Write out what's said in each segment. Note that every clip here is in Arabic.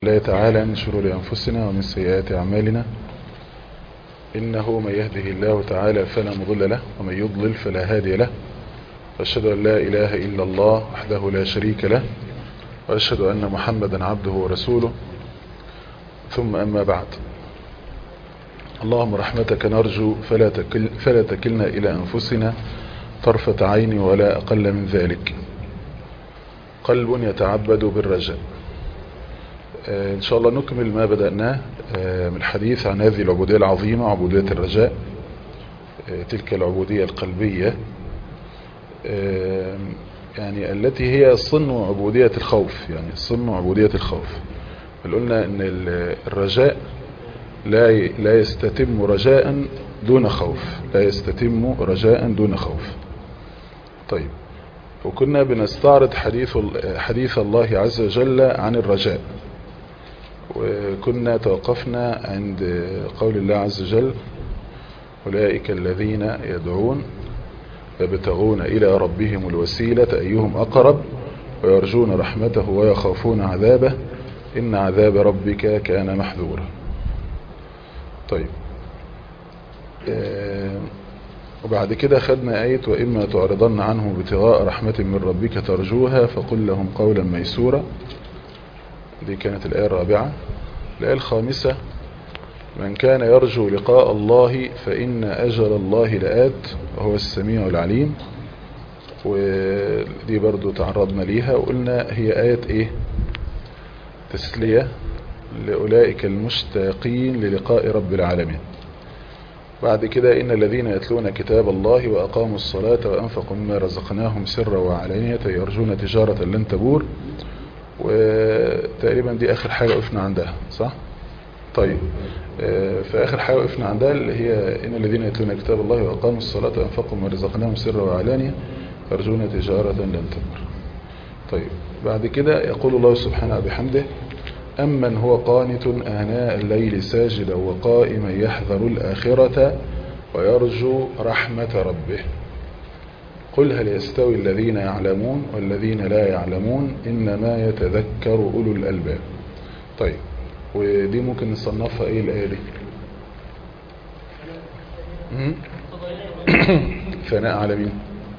الله تعالى من شرور أنفسنا ومن سيئات أعمالنا. إنه من يهده الله تعالى فلا مضل له ومن يضلل فلا هادي له، وأشهد أن لا إله إلا الله وحده لا شريك له، وأشهد أن محمدا عبده ورسوله. ثم أما بعد، اللهم رحمتك نرجو فلا تكلنا إلى أنفسنا طرفة عين ولا أقل من ذلك. قلب يتعبد بالرجاء. إن شاء الله نكمل ما بدأناه من الحديث عن هذه العبودية العظيمة، عبودية الرجاء، تلك العبودية القلبية، يعني التي هي صنع عبودية الخوف، يعني صنع عبودية الخوف. قلنا ان الرجاء لا يستتم رجاء دون خوف، لا يستتم رجاء دون خوف. طيب، وكنا بنستعرض حديث الله عز وجل عن الرجاء، وكنا توقفنا عند قول الله عز وجل: أولئك الذين يدعون يبتغون إلى ربهم الوسيلة أيهم أقرب ويرجون رحمته ويخافون عذابه إن عذاب ربك كان محذورا. طيب، وبعد كده خدنا آية: وإما تعرضن عنهم ابتغاء رحمة من ربك ترجوها فقل لهم قولا ميسورا. دي كانت الآية الرابعة. الآية الخامسة: من كان يرجو لقاء الله فإن أجل الله لآت وهو السميع العليم. ودي برضو تعرضنا ليها وقلنا هي آية إيه؟ تسلية لأولئك المشتاقين للقاء رب العالمين. بعد كده: إن الذين يتلون كتاب الله وأقاموا الصلاة وأنفقوا مما رزقناهم سرا وعلانية يرجون تجارة لن تبور. وتقريبا دي آخر حاجة وقفنا عندها، صح؟ طيب، فآخر حاجة وقفنا عندها اللي هي: إن الذين يتلون كتاب الله وأقاموا الصلاة وأنفقوا مما رزقناهم سرا وعلانية يرجون تجارة لن تبور. طيب، بعد كده يقول الله سبحانه بحمده: أمن هو قانت آناء الليل ساجدا وقائما يحذر الآخرة ويرجو رحمة ربه قل هل يستوي الذين يعلمون والذين لا يعلمون إنما يتذكر أولو الألباب. طيب، ودي ممكن نصنفها ايه الآية دي؟ ثناء على مين؟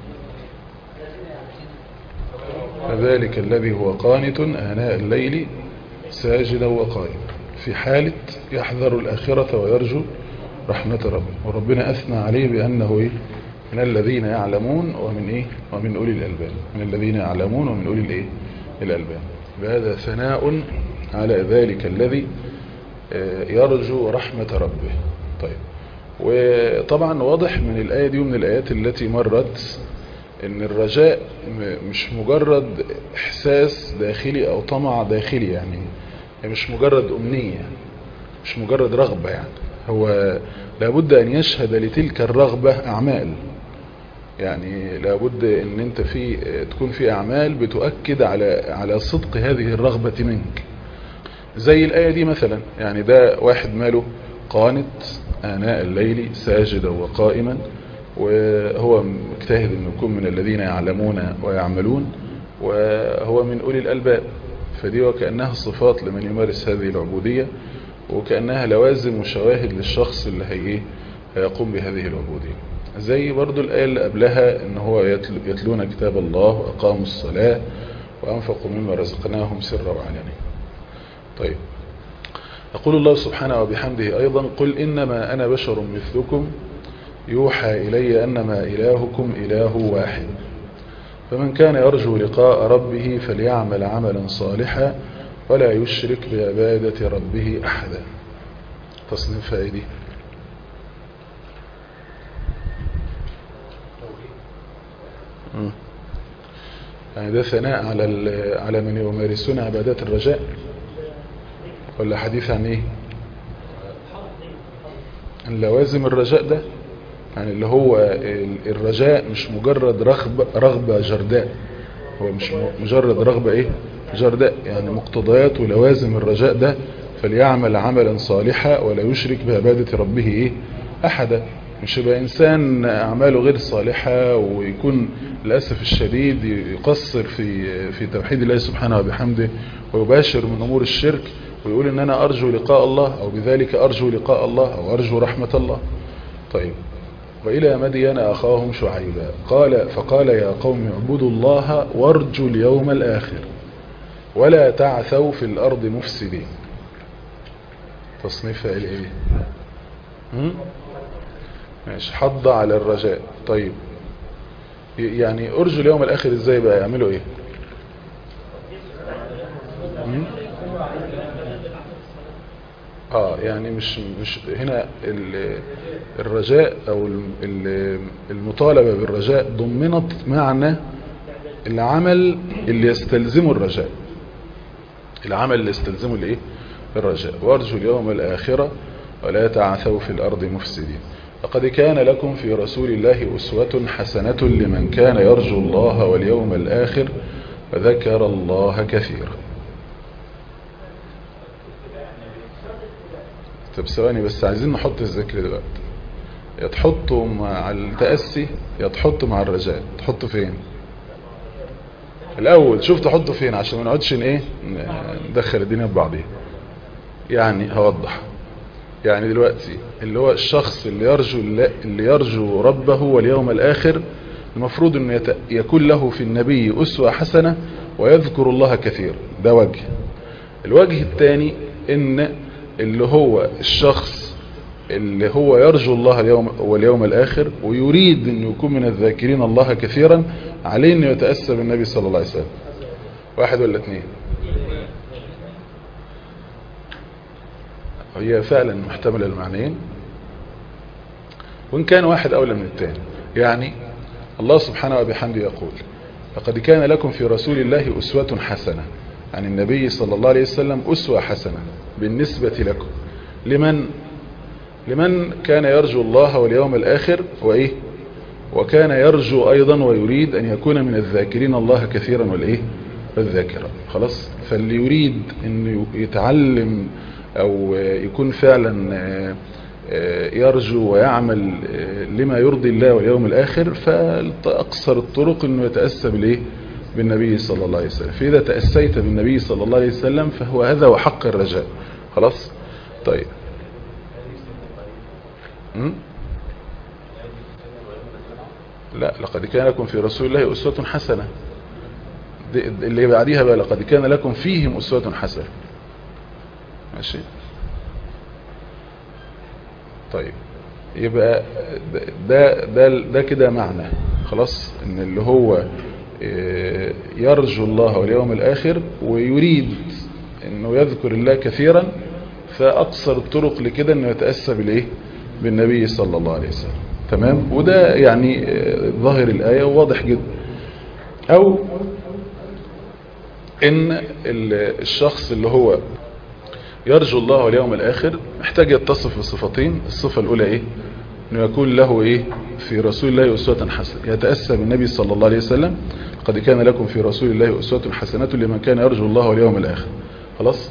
فذلك الذي هو قانت آناء الليل ساجدا وقائما في حالة يحذر الآخرة ويرجو رحمة ربه. وربنا أثنى عليه بأنه إيه؟ من الذين يعلمون ومن إيه؟ ومن أولي الألباب. من الذين يعلمون ومن أولي الإيه؟ الألباب. هذا ثناء على ذلك الذي يرجو رحمة ربه. طيب، وطبعا واضح من الآية دي ومن الآيات التي مرت ان الرجاء مش مجرد احساس داخلي او طمع داخلي، يعني مش مجرد امنية، مش مجرد رغبة. يعني هو لابد ان يشهد لتلك الرغبة اعمال، يعني لابد ان انت تكون في اعمال بتؤكد على صدق هذه الرغبة منك. زي الآية دي مثلا، يعني ده واحد ماله قانت آناء الليل ساجدا وقائما، وهو مجتهد انه يكون من الذين يعلمون ويعملون، وهو من أولي الألباب. فدي وكأنها صفات لمن يمارس هذه العبودية، وكأنها لوازم وشواهد للشخص اللي هيقوم بهذه العبودية. زي برضو الآية اللي قبلها ان هو يتلون كتاب الله وأقاموا الصلاة وأنفقوا مما رزقناهم سرا وعلانية. طيب، يقول الله سبحانه وبحمده أيضا: قل إنما أنا بشر مثلكم يوحى إلي أنما إلهكم إله واحد فمن كان يرجو لقاء ربه فليعمل عملا صالحا ولا يشرك بعبادة ربه أحدا. تصنيف فائدي. يعني ده ثناء على من يمارسون عبادات الرجاء، ولا حديث عن ايه؟ اللوازم الرجاء ده، يعني اللي هو الرجاء مش مجرد رغبة جرداء، هو مش مجرد رغبة ايه جرداء، يعني مقتضيات ولوازم الرجاء ده: فليعمل عملا صالحا ولا يشرك بعبادة ربه ايه احدا. مش يبقى انسان اعماله غير صالحة ويكون للأسف الشديد يقصر في توحيد الله سبحانه وبحمده ويباشر من امور الشرك، ويقول ان انا ارجو لقاء الله، او بذلك ارجو لقاء الله، او ارجو رحمة الله. طيب، وإلى مدين أخاهم شعيبا فقال يا قوم اعبدوا الله وارجوا اليوم الآخر ولا تعثوا في الأرض مفسدين. تصنيف فاعل ايه؟ ماشي، حض على الرجاء. طيب، يعني ارجوا اليوم الآخر ازاي بقى؟ يعملوا ايه؟ يعني مش هنا الرجاء او المطالبة بالرجاء ضمنت معنى العمل اللي يستلزمه الرجاء، العمل اللي يستلزمه الايه؟ الرجاء. وارجوا اليوم الآخرة ولا تعثوا في الأرض مفسدين. لقد كان لكم في رسول الله أسوة حسنة لمن كان يرجو الله واليوم الآخر وذكر الله كثيرا. طب ثواني بس، عايزين نحط الذكر دلوقتي. يا تحطه مع التأسي يا تحطه مع الرجاء. تحطه فين الأول؟ شوف تحطه فين عشان ما نقعدش ندخل الدنيا ببعضها. يعني هوضح. يعني دلوقتي اللي هو الشخص اللي يرجو ربه واليوم الآخر، المفروض انه يكون له في النبي أسوة حسنة ويذكر الله كثير. ده وجه. الوجه الثاني ان اللي هو الشخص اللي هو يرجو الله واليوم الآخر ويريد انه يكون من الذاكرين الله كثيرا، عليه انه يتأسى بالنبي صلى الله عليه وسلم. واحد ولا اثنين؟ هي فعلا محتملة المعنيين، وإن كان واحد أولى من الثاني. يعني الله سبحانه وبحمده يقول لقد كان لكم في رسول الله أسوة حسنة، عن النبي صلى الله عليه وسلم أسوة حسنة بالنسبة لكم. لمن كان يرجو الله واليوم الآخر وإيه، وكان يرجو أيضا ويريد أن يكون من الذاكرين الله كثيرا والإيه، والذاكرة. خلاص، فاللي يريد أن يتعلم أو يكون فعلا يرجو ويعمل لما يرضي الله واليوم الآخر، فأقصر الطرق أنه يتأسى بالإيه، بالنبي صلى الله عليه وسلم. فإذا تأسيت بالنبي صلى الله عليه وسلم فهو هذا وحق الرجاء. خلاص. طيب، لا، لقد كان لكم في رسول الله أسوة حسنة. اللي بعديها بقى لقد كان لكم فيهم أسوة حسنة. ماشي. طيب، يبقى ده كده معنى. خلاص، ان اللي هو يرجو الله واليوم الآخر ويريد انه يذكر الله كثيرا، فأقصر الطرق لكده انه يتأسى بالايه، بالنبي صلى الله عليه وسلم. تمام. وده يعني ظاهر الآية وواضح جدا. او ان الشخص اللي هو يرجو الله واليوم الآخر محتاج يتصف بصفتين. الصفة الأولى إيه؟ أنه يكون له إيه؟ في رسول الله أسوة حسنة، يتأسى بالنبي صلى الله عليه وسلم. قد كان لكم في رسول الله أسوة حسنة لمن كان يرجو الله واليوم الآخر. خلاص.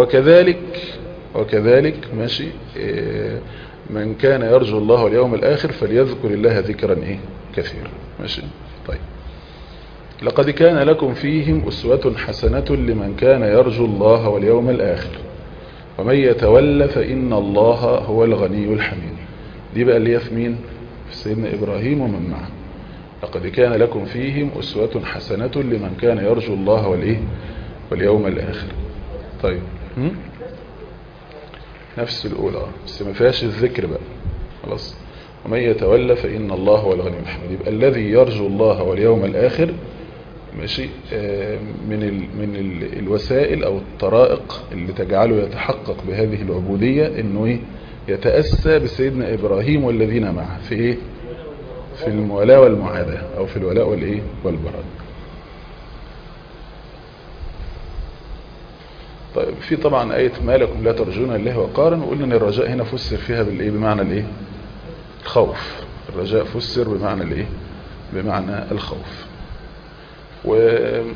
وكذلك ماشي، من كان يرجو الله واليوم الآخر فليذكر الله ذكرا إيه؟ كثيرا. ماشي. طيب، لقد كان لكم فيهم أسوة حسنة لمن كان يرجو الله واليوم الآخر ومن يتولى فإن الله هو الغني الحميد. دي بقى اللي هي في مين؟ في سيدنا إبراهيم ومن معه. لقد كان لكم فيهم أسوة حسنة لمن كان يرجو الله واليوم الآخر. طيب، نفس الأولى بس ما فيهاش الذكر بقى. خلاص. ومن يتولى فإن الله هو الغني الحميد. يبقى الذي يرجو الله واليوم الآخر ماشي، من الوسائل او الطرائق اللي تجعله يتحقق بهذه العبودية انه ايه، يتأسى بسيدنا ابراهيم والذين معه في ايه، في المولاة والمعاداة او في الولاء والايه والبراء. طيب، في طبعا آية ما لكم لا ترجون الله وقارا، وقلنا ان الرجاء هنا فسر فيها بالايه، بمعنى الايه، الخوف. الرجاء فسر بمعنى الايه، بمعنى الخوف. ومن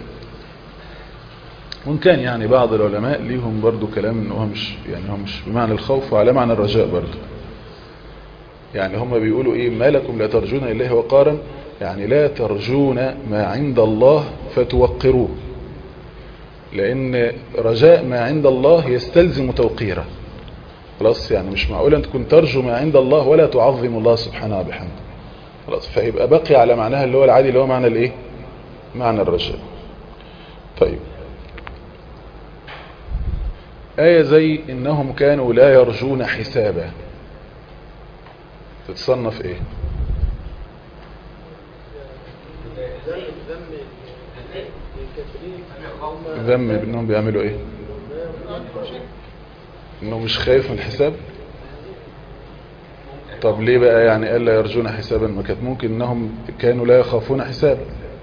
كان يعني بعض العلماء ليهم برضو كلام انه هو مش بمعنى الخوف وعلى معنى الرجاء برضو. يعني هم بيقولوا ايه، ما لكم لا ترجون الله وقارا، يعني لا ترجون ما عند الله فتوقروه. لان رجاء ما عند الله يستلزم توقيره. خلاص، يعني مش معقول انت كنت ترجو ما عند الله ولا تعظم الله سبحانه وبحمده. خلاص، فيبقى بقي على معناها اللي هو العادي، اللي هو معنى الايه؟ معنى الرجاء. طيب، آية زي إنهم كانوا لا يرجون حسابا تتصنف إيه؟ ذم إنهم بيعملوا إيه؟ إنهم مش خايف من الحساب. طب ليه بقى يعني قال لا يرجون حسابا؟ ما كانت ممكن إنهم كانوا لا يخافون حسابا.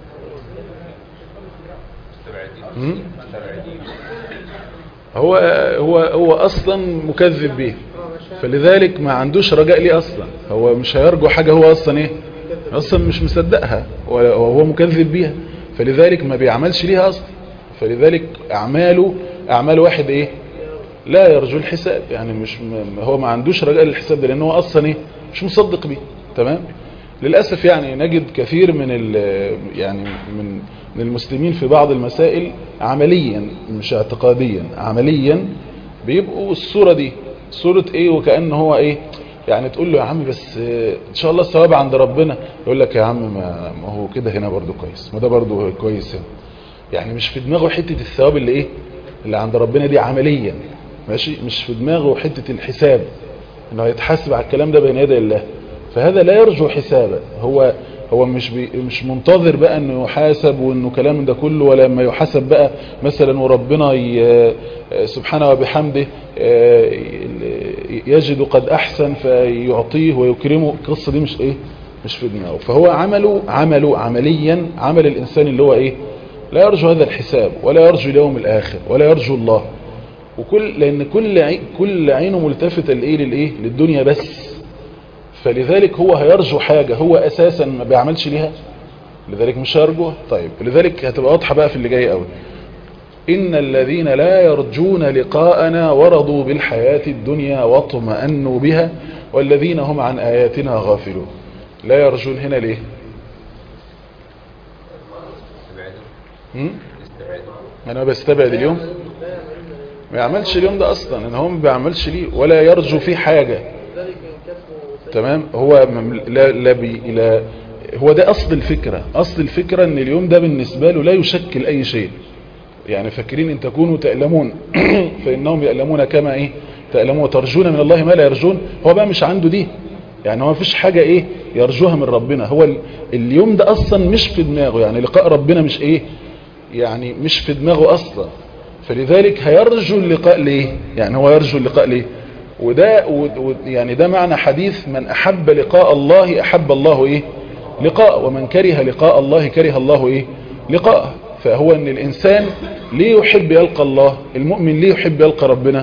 هو اصلا مكذب به، فلذلك ما عندوش رجاء ليه اصلا. هو مش هيرجو حاجة هو اصلا ايه؟ اصلا مش مصدقها وهو مكذب بيها، فلذلك ما بيعملش ليها اصلا. فلذلك اعمال واحد ايه؟ لا يرجو الحساب، يعني مش هو ما عندوش رجاء للحساب ده، لانه هو اصلا ايه؟ مش مصدق بيه. تمام. للاسف يعني نجد كثير يعني من المسلمين في بعض المسائل عمليا مش اعتقاديا، عمليا بيبقوا الصورة دي صورة ايه؟ وكأنه هو ايه يعني، تقول له يا عم بس ان شاء الله الثواب عند ربنا، يقول لك يا عم ما هو كده هنا برضو كويس، ما ده برضو كويس هنا. يعني مش في دماغه حتة الثواب اللي ايه؟ اللي عند ربنا دي عمليا، ماشي؟ مش في دماغه حتة الحساب انه يتحاسب على الكلام ده بين يدي الله. فهذا لا يرجو حسابا. هو مش منتظر بقى انه يحاسب وانه كلام ده كله، ولا لما يحاسب بقى مثلا وربنا سبحانه وبحمده يجد قد احسن فيعطيه ويكرمه. القصة دي مش ايه؟ مش في دماغه. فهو عمله عمليا عمل الانسان اللي هو ايه؟ لا يرجو هذا الحساب، ولا يرجو اليوم الاخر، ولا يرجو الله. لان كل عينه ملتفتة للايه؟ للدنيا بس. فلذلك هو هيرجو حاجة هو اساسا ما بيعملش ليها، لذلك مش هيرجوها. طيب، لذلك هتبقى واضحة بقى في اللي جاي قوي. ان الذين لا يرجون لقاءنا ورضوا بالحياة الدنيا واطمأنوا بها والذين هم عن آياتنا غافلون. لا يرجون هنا ليه؟ انا بستبعد اليوم، ما يعملش اليوم ده اصلا، ان هو ما بيعملش ليه ولا يرجو فيه حاجة. تمام. هو لا هو ده اصل الفكرة ان اليوم ده بالنسبة له لا يشكل اي شيء. يعني فاكرين ان تكونوا تألمون فانهم يألمون كما ايه تألمون وترجون من الله ما لا يرجون. هو بقى مش عنده دي، يعني هو مفيش حاجة ايه يرجوها من ربنا. هو اليوم ده اصلا مش في دماغه، يعني لقاء ربنا مش ايه، يعني مش في دماغه اصلا. فلذلك هيرجو اللقاء ليه؟ يعني هو يرجو اللقاء ليه؟ وده يعني ده معنى حديث من احب لقاء الله احب الله ايه لقاء، ومن كره لقاء الله كره الله ايه لقاء. فهو ان الانسان ليه يحب يلقى الله؟ المؤمن ليه يحب يلقى ربنا؟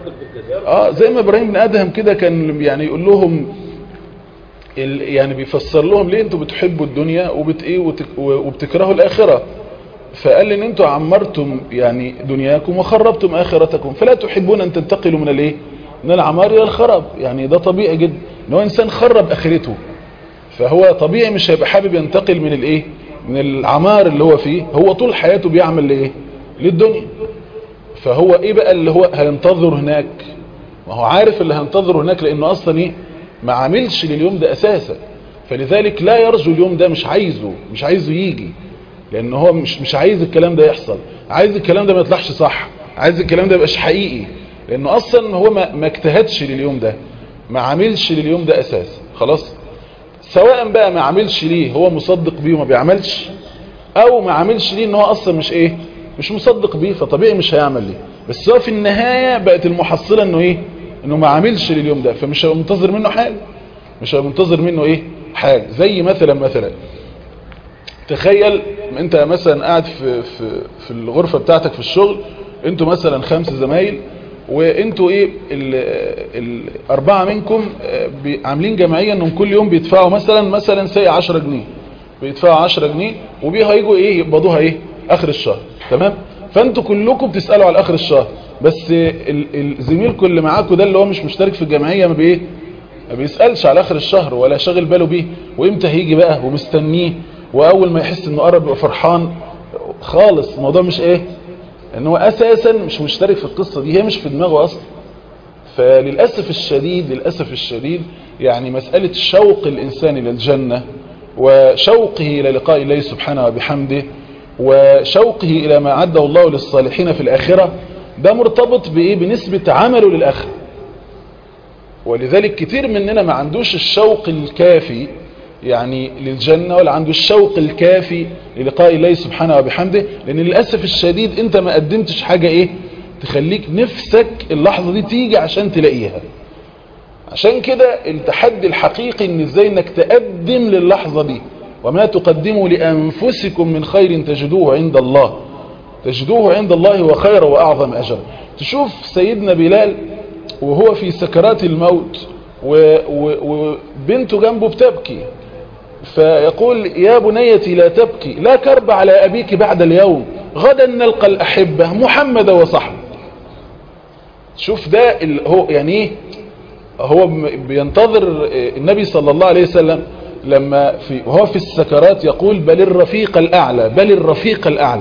زي ما ابراهيم بن ادهم كده كان يعني يقول لهم، يعني بيفسر لهم ليه انتوا بتحبوا الدنيا وبتكرهوا الاخره. فقال ان انتوا عمرتم يعني دنياكم وخربتم اخرتكم، فلا تحبون ان تنتقلوا من الايه؟ من العمار الى الخراب. يعني ده طبيعي جدا ان هو انسان خرب اخرته، فهو طبيعي مش هيبقى حابب ينتقل من الايه؟ من العمار اللي هو فيه. هو طول حياته بيعمل لايه؟ للدنيا. فهو ايه بقى اللي هو هينتظر هناك؟ ما هو عارف اللي هينتظر هناك، لانه اصلا ايه؟ ما عاملش لليوم ده اساسا. فلذلك لا يرجو اليوم ده، مش عايزه يجي، لان هو مش عايز الكلام ده يحصل، عايز الكلام ده ما يطلعش صح، عايز الكلام ده يبقاش حقيقي، لانه اصلا هو ما اجتهدش لليوم ده، ما عاملش لليوم ده اساسا. خلاص، سواء بقى ما عاملش ليه هو مصدق بيه وما بيعملش، او ما عاملش ليه ان هو اصلا مش مصدق بيه، فطبيعي مش هيعمل ليه. بس هو في النهاية بقت المحصلة انه ما عاملش لليوم ده، فمش هيبقى منتظر منه حاجة، مش هيبقى منتظر منه حاجة. زي مثلا تخيل انت مثلا قاعد في الغرفة بتاعتك في الشغل، انتوا مثلا 5 زمايل، وانتوا الاربعة منكم عاملين جمعية انهم كل يوم بيدفعوا مثلا سي 10 جنيه، بيدفعوا 10 جنيه وبيها يجوا يقبضوها اخر الشهر. تمام. فانتوا كلكم بتسألوا على اخر الشهر، بس الزميلكم اللي معاكم ده اللي هو مش مشترك في الجمعية ما بيسألش على اخر الشهر ولا شاغل باله بيه، وامتى هيجي بقى ومستنيه، واول ما يحس انه قرب يبقى فرحان خالص. الموضوع ان هو اساسا مش مشترك في القصة دي، هي مش في دماغه اصلا. فللأسف الشديد يعني مسألة شوق الإنسان إلى الجنة وشوقه إلى لقاء الله سبحانه وبحمده وشوقه إلى ما أعده الله للصالحين في الآخرة، ده مرتبط بإيه؟ بنسبة عمله للآخرة. ولذلك كتير مننا ما عندوش الشوق الكافي يعني للجنة، ولا عنده الشوق الكافي للقاء الله سبحانه وبحمده، لأن للأسف الشديد أنت ما قدمتش حاجة إيه تخليك نفسك اللحظة دي تيجي عشان تلاقيها. عشان كده التحدي الحقيقي ان ازاي انك تقدم للحظة دي. وما تقدموا لأنفسكم من خير تجدوه عند الله، تجدوه عند الله وخير وأعظم أجر. تشوف سيدنا بلال وهو في سكرات الموت وبنته جنبه بتبكي، فيقول يا بنيتي لا تبكي، لا كرب على أبيك بعد اليوم، غدا نلقى الأحبة محمد وصحبه. شوف ده هو يعني ايه، هو بينتظر النبي صلى الله عليه وسلم لما وهو في السكرات يقول بل الرفيق الأعلى، بل الرفيق الأعلى.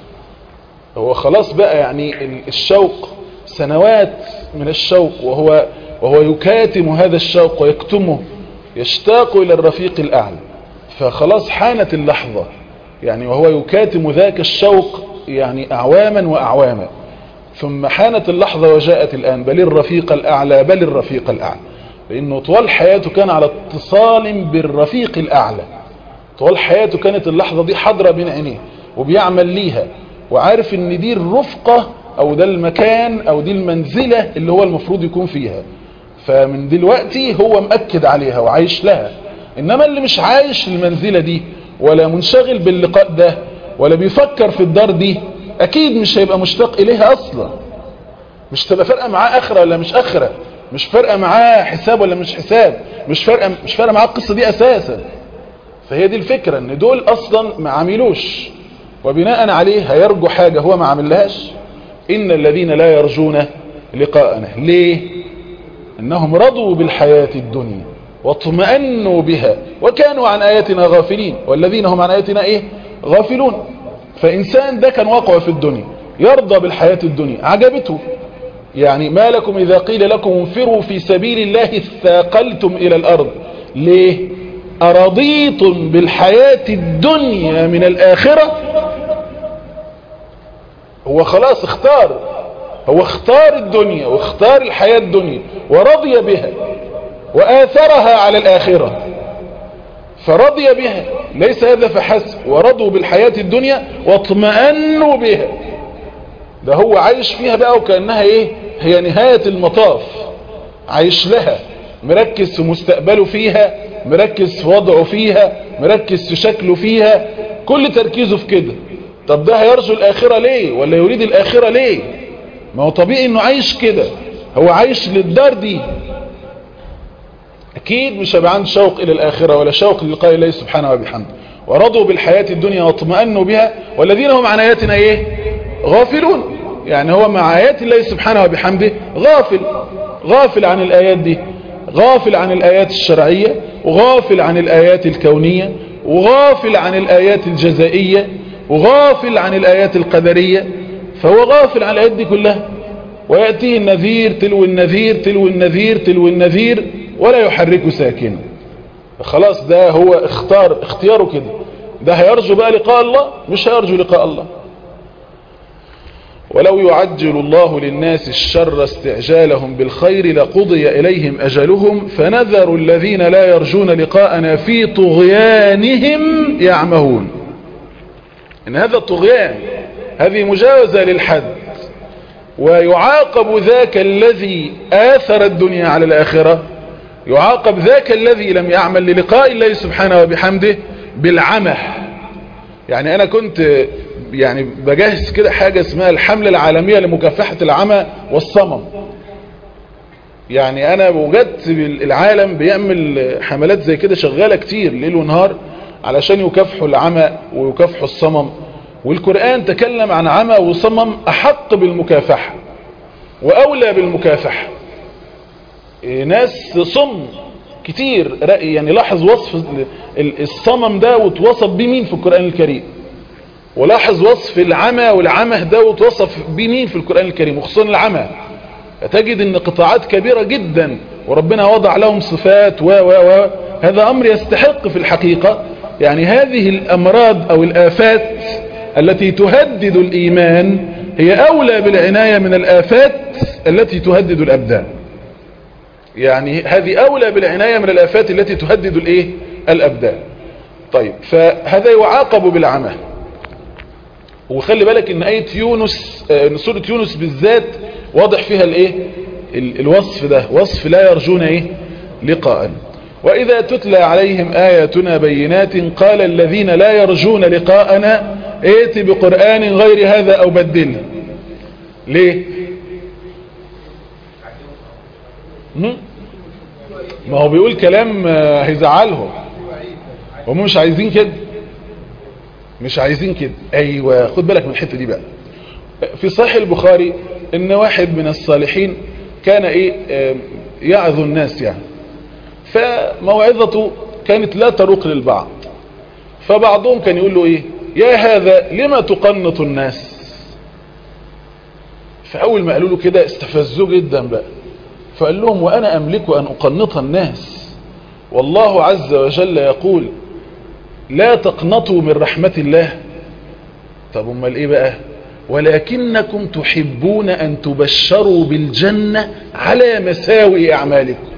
هو خلاص بقى يعني الشوق سنوات من الشوق، وهو يكاتم هذا الشوق ويكتمه، يشتاق إلى الرفيق الأعلى. فخلاص حانت اللحظة يعني، وهو يكاتم ذاك الشوق يعني أعواما وأعواما، ثم حانت اللحظة وجاءت الآن بل الرفيق الأعلى، بل الرفيق الأعلى. لأنه طوال حياته كان على اتصال بالرفيق الأعلى، طوال حياته كانت اللحظة دي حاضرة بين عينيه وبيعمل ليها، وعارف ان دي الرفقة او ده المكان او دي المنزلة اللي هو المفروض يكون فيها. فمن دلوقتي هو مأكد عليها وعايش لها. انما اللي مش عايش المنزلة دي ولا منشغل باللقاء ده ولا بيفكر في الدار دي، اكيد مش هيبقى مشتاق اليها اصلا. مش تبقى فارقة معاه اخرة ولا مش اخرة، مش فارقة معاه حساب ولا مش حساب، مش فارقة معاه القصة دي اساسا. فهي دي الفكرة، ان دول اصلا ما عملوش، وبناء عليه هيرجو حاجة هو ما عملهاش. إن الذين لا يرجون لقاءنا ليه؟ إنهم رضوا بالحياة الدنيا واطمأنوا بها وكانوا عن آياتنا غافلين، والذين هم عن آياتنا إيه؟ غافلون. فإنسان ده كان واقع في الدنيا يرضى بالحياة الدنيا، عجبته. يعني ما لكم إذا قيل لكم انفروا في سبيل الله اثاقلتم إلى الأرض، ليه؟ أرضيتم بالحياة الدنيا من الآخرة. هو خلاص اختار، هو اختار الدنيا واختار الحياة الدنيا ورضي بها وآثرها على الآخرة، فرضي بها. ليس هذا فحسب، ورضوا بالحياة الدنيا واطمأنوا بها. ده هو عايش فيها بقى وكأنها ايه، هي نهاية المطاف، عايش لها، مركز في مستقبله فيها، مركز في وضعه فيها، مركز في شكله فيها، كل تركيزه في كده. طب ده هيرجو الآخرة ليه ولا يريد الآخرة ليه؟ ما هو طبيعي انه عايش كده، هو عايش للدار دي، اكيد مش هيبقى عنده شوق الى الآخرة ولا شوق للقاء الله سبحانه وبحمده. ورضوا بالحياة الدنيا واطمأنوا بها والذين هم عن آياتنا ايه؟ غافلون. يعني هو مع آيات الله سبحانه وبحمده غافل عن الآيات دي، غافل عن الآيات الشرعية، وغافل عن الآيات الكونية، وغافل عن الآيات الجزائية، وغافل عن الآيات القدرية. فهو غافل عن الآيات دي كلها، ويأتيه النذير تلو النذير تلو النذير تلو النذير ولا يحرك ساكنا. خلاص ده هو اختياره كده. ده هيرجو بقى لقاء الله؟ مش هيرجو لقاء الله. ولو يعجل الله للناس الشر استعجالهم بالخير لقضي إليهم أجلهم فنذر الذين لا يرجون لقاءنا في طغيانهم يعمهون. إن هذا الطغيان، هذه مجاوزة للحد. ويعاقب ذاك الذي آثر الدنيا على الآخرة، يعاقب ذاك الذي لم يعمل للقاء الله سبحانه وبحمده بالعمى. يعني أنا كنت يعني بجهز كده حاجة اسمها الحملة العالمية لمكافحة العمى والصمم. يعني أنا وجدت العالم بيعمل حملات زي كده شغالة كتير ليل ونهار علشان يكافحوا العمى ويكافحوا الصمم. والقرآن تكلم عن عمى وصمم أحق بالمكافحة وأولى بالمكافحة. ناس صم كتير، يعني لاحظ وصف الصمم ده وتوصف بمين في القرآن الكريم. ولاحظ وصف العمى، والعمى ده وتوصف بمين في القرآن الكريم، وخصوصا العمى. تجد ان قطاعات كبيرة جدا وربنا وضع لهم صفات هذا امر يستحق في الحقيقة يعني هذه الامراض او الافات التي تهدد الايمان هي اولى بالعناية من الافات التي تهدد الابدان. يعني هذه اولى بالعناية من الافات التي تهدد الايه الابدان. طيب فهذا يعاقب بالعمى. وخلي بالك ان آية يونس، سورة يونس بالذات واضح فيها الايه الوصف ده، وصف لا يرجون ايه لقاء. واذا تتلى عليهم آياتنا بينات قال الذين لا يرجون لقاءنا ائت بقرآن غير هذا او بدله. ليه؟ ما هو بيقول كلام هيزعلهم، هم مش عايزين كده، مش عايزين كده. ايوه خد بالك من الحته دي بقى. في صحيح البخاري ان واحد من الصالحين كان يعظ الناس يعني، فموعظته كانت لا تروق للبعض، فبعضهم كان يقول له ايه يا هذا لما تقنط الناس. فاول ما قالوا له كده استفزوه جدا بقى، فقال لهم وانا املك ان اقنط الناس، والله عز وجل يقول لا تقنطوا من رحمة الله. طب امال ايه بقى؟ ولكنكم تحبون ان تبشروا بالجنة على مساوي اعمالكم.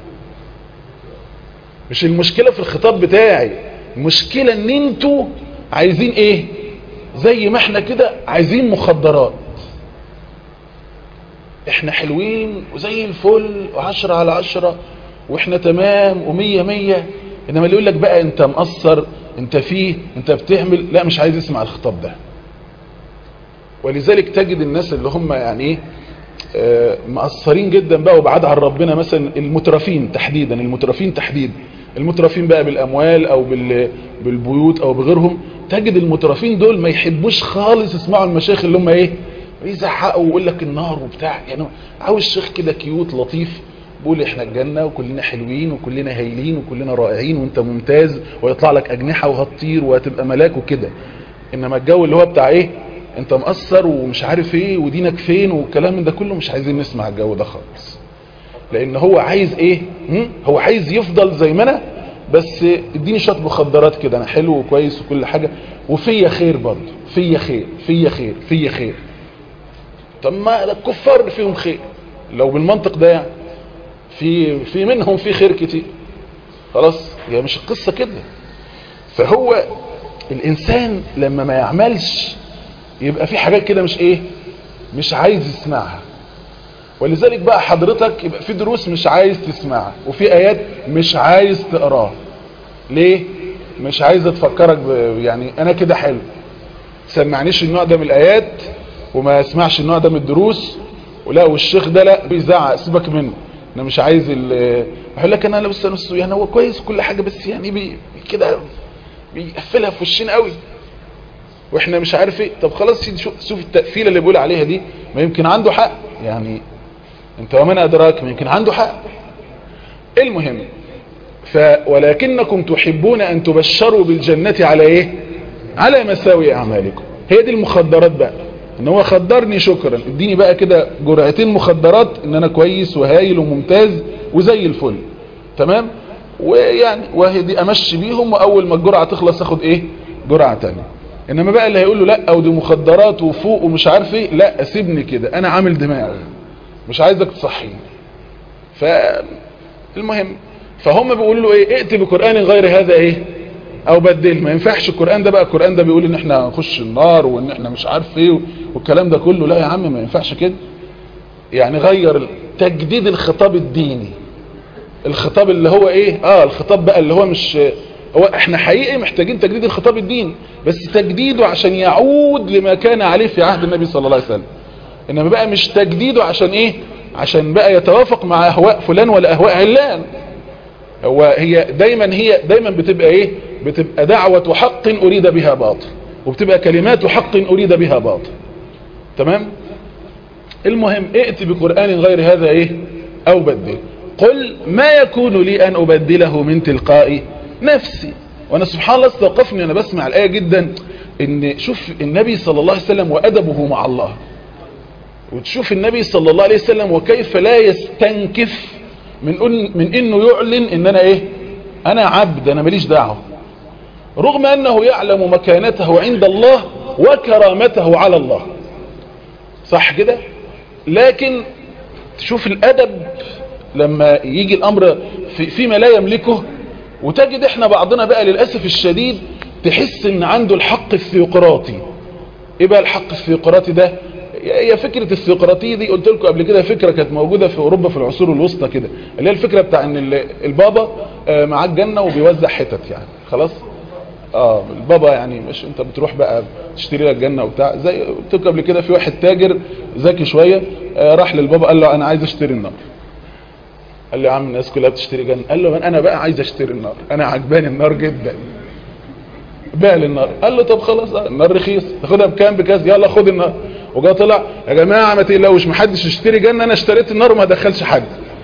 مش المشكلة في الخطاب بتاعي، المشكلة ان انتوا عايزين ايه؟ زي ما احنا كده عايزين مخدرات، احنا حلوين وزي الفل و10 على 10 واحنا تمام و100 100. انما اللي يقول لك بقى انت مقصر، انت فيه، انت بتعمل، لا مش عايز يسمع الخطاب ده. ولذلك تجد الناس اللي هم يعني ايه مقصرين جدا بقى وبعاد عن ربنا، مثلا المترفين تحديدا، المترفين بقى بالاموال او بالبيوت او بغيرهم. تجد المترفين دول ما يحبوش خالص يسمعوا المشايخ اللي هم ايه بيزحقوا ويقول لك النار وبتاع. يعني عاوز شيخ كده كيوت لطيف بقول احنا الجنة وكلنا حلوين وكلنا هايلين وكلنا رائعين وانت ممتاز ويطلع لك اجنحة وهتطير وهتبقى ملاك وكده. انما الجو اللي هو بتاع ايه انت مقصر ومش عارف ايه ودينك فين والكلام من ده كله، مش عايزين نسمع الجو ده خالص. لان هو عايز ايه هو عايز يفضل زي ما انا، بس اديني شويه مخدرات كده انا حلو وكويس وكل حاجة وفيا خير برضه، فيا خير. طب ما الكفار اللي فيهم خير لو بالمنطق ده يعني في منهم في خير كتير. خلاص هي مش القصة كده. فهو الانسان لما ما يعملش يبقى في حاجات كده مش عايز يسمعها. ولذلك بقى حضرتك يبقى في دروس مش عايز تسمعها وفي ايات مش عايز تقراها. ليه؟ مش عايز تفكرك يعني انا كده حلو، تسمعنيش النوع ده من الايات وما اسمعش النوع ده من الدروس، ولا والشيخ ده لا بيزعق سيبك منه، انا مش عايز اقول لك انا بس نص يعني هو كويس كل حاجة بس يعني كده بيقفلها في وشنا قوي واحنا مش عارف ايه. طب خلاص شوف التقفيله اللي بيقول عليها دي، ما يمكن عنده حق يعني، انت ومن ادراك ما يمكن عنده حق. المهم ولكنكم تحبون ان تبشروا بالجنة على ايه؟ على مساوي اعمالكم. هي دي المخدرات بقى، ان هو خدرني شكرا اديني بقى كده جرعتين مخدرات ان انا كويس وهايل وممتاز وزي الفل تمام، ويعني وهي دي امشي بيهم، واول ما الجرعة تخلص اخد ايه جرعة تانية. انما بقى اللي هيقول له لا ودي مخدرات وفوق ومش عارف ايه، لا سيبني كده انا عامل دماغ مش عايزك تصحيني. فالمهم فهم بيقولوا له ايه ائت بقرآن غير هذا ايه او بدل. ما ينفعش القرآن ده بقى، القرآن ده بيقول ان احنا نخش النار وان احنا مش عارف ايه والكلام ده كله. لا يا عم ما ينفعش كده. يعني غير تجديد الخطاب الديني، الخطاب اللي هو ايه الخطاب بقى اللي هو مش هو احنا حقيقي محتاجين تجديد الخطاب الديني، بس تجديده عشان يعود لما كان عليه في عهد النبي صلى الله عليه وسلم. انما بقى مش تجديده عشان ايه عشان بقى يتوافق مع اهواء فلان ولا اهواء علان. هي دايما بتبقى ايه بتبقى دعوة حق اريد بها باطل، وبتبقى كلمات حق اريد بها باطل. تمام. المهم ائت بقرآن غير هذا ايه او بدل. قل ما يكون لي ان ابدله من تلقاء نفسي. وانا سبحان الله استوقفني انا بسمع الآية جدا، ان شوف النبي صلى الله عليه وسلم وأدبه مع الله، وتشوف النبي صلى الله عليه وسلم وكيف لا يستنكف من انه يعلن ان انا ايه، انا عبد، انا ماليش دعوه، رغم انه يعلم مكانته عند الله وكرامته على الله، صح كده؟ لكن تشوف الادب لما يجي الامر فيما لا يملكه، وتجد احنا بعضنا بقى للأسف الشديد تحس ان عنده الحق الثيوقراطي. ايه بقى الحق الثيوقراطي ده؟ هي فكرة الثيوقراطية دي قلت لكم قبل كده، فكرة كانت موجودة في اوروبا في العصور الوسطى كده، اللي هي الفكرة بتاع ان البابا معاه الجنة وبيوزع حتت يعني، خلاص البابا يعني مش انت بتروح بقى تشتري لك جنة وبتاع، زي قلت لكم قبل كده في واحد تاجر ذكي شوية راح للبابا قال له انا عايز اشتري النار. قال له يا عم الناس كلها بتشتري جنة، قال له انا بقى عايز اشتري النار، انا عجباني النار جدا، باع للنار. قال له طب خلاص النار رخيص، تاخدها بكام؟ بكذا، يلا خد النار. وجا طلع يا جماعه ما تقلقوش محدش يشتري جنة، انا اشتريت النار وما دخلش حد،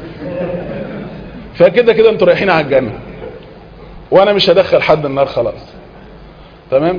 فكده كده انتوا رايحين على الجنة وانا مش هدخل حد النار خلاص. تمام؟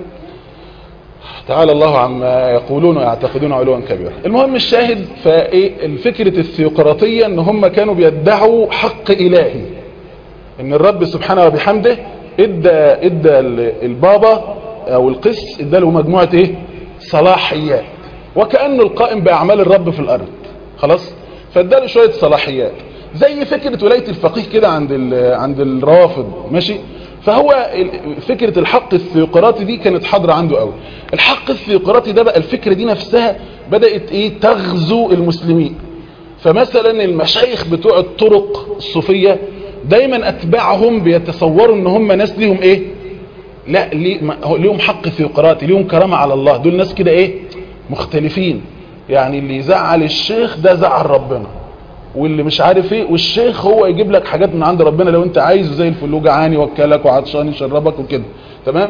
تعالى الله عما يقولون ويعتقدون علوا كبيرا. المهم الشاهد، فايه الفكرة الثيوقراطية ان هم كانوا بيدعوا حق الهي، ان الرب سبحانه وبحمده ادى البابا او القس ادى له مجموعة ايه، صلاحيات، وكأنه القائم باعمال الرب في الارض، خلاص؟ فادى له شوية صلاحيات زي فكرة ولاية الفقيه كده عند الروافض، ماشي؟ فهو فكرة الحق الثيوقراطي دي كانت حاضرة عنده قوي. الحق الثيوقراطي ده بقى الفكرة دي نفسها بدأت ايه، تغزو المسلمين. فمثلا المشايخ بتوع الطرق الصوفية دايما اتباعهم بيتصوروا ان هم ناس ليهم ايه، لا ليهم حق ثيوقراطي، ليهم كرامة على الله، دول ناس كده ايه، مختلفين، يعني اللي يزعل الشيخ ده زعل ربنا، واللي مش عارف ايه، والشيخ هو يجيب لك حاجات من عند ربنا لو انت عايزه، زي الفلوج جعان وكلك وعطشان يشربك وكده. تمام؟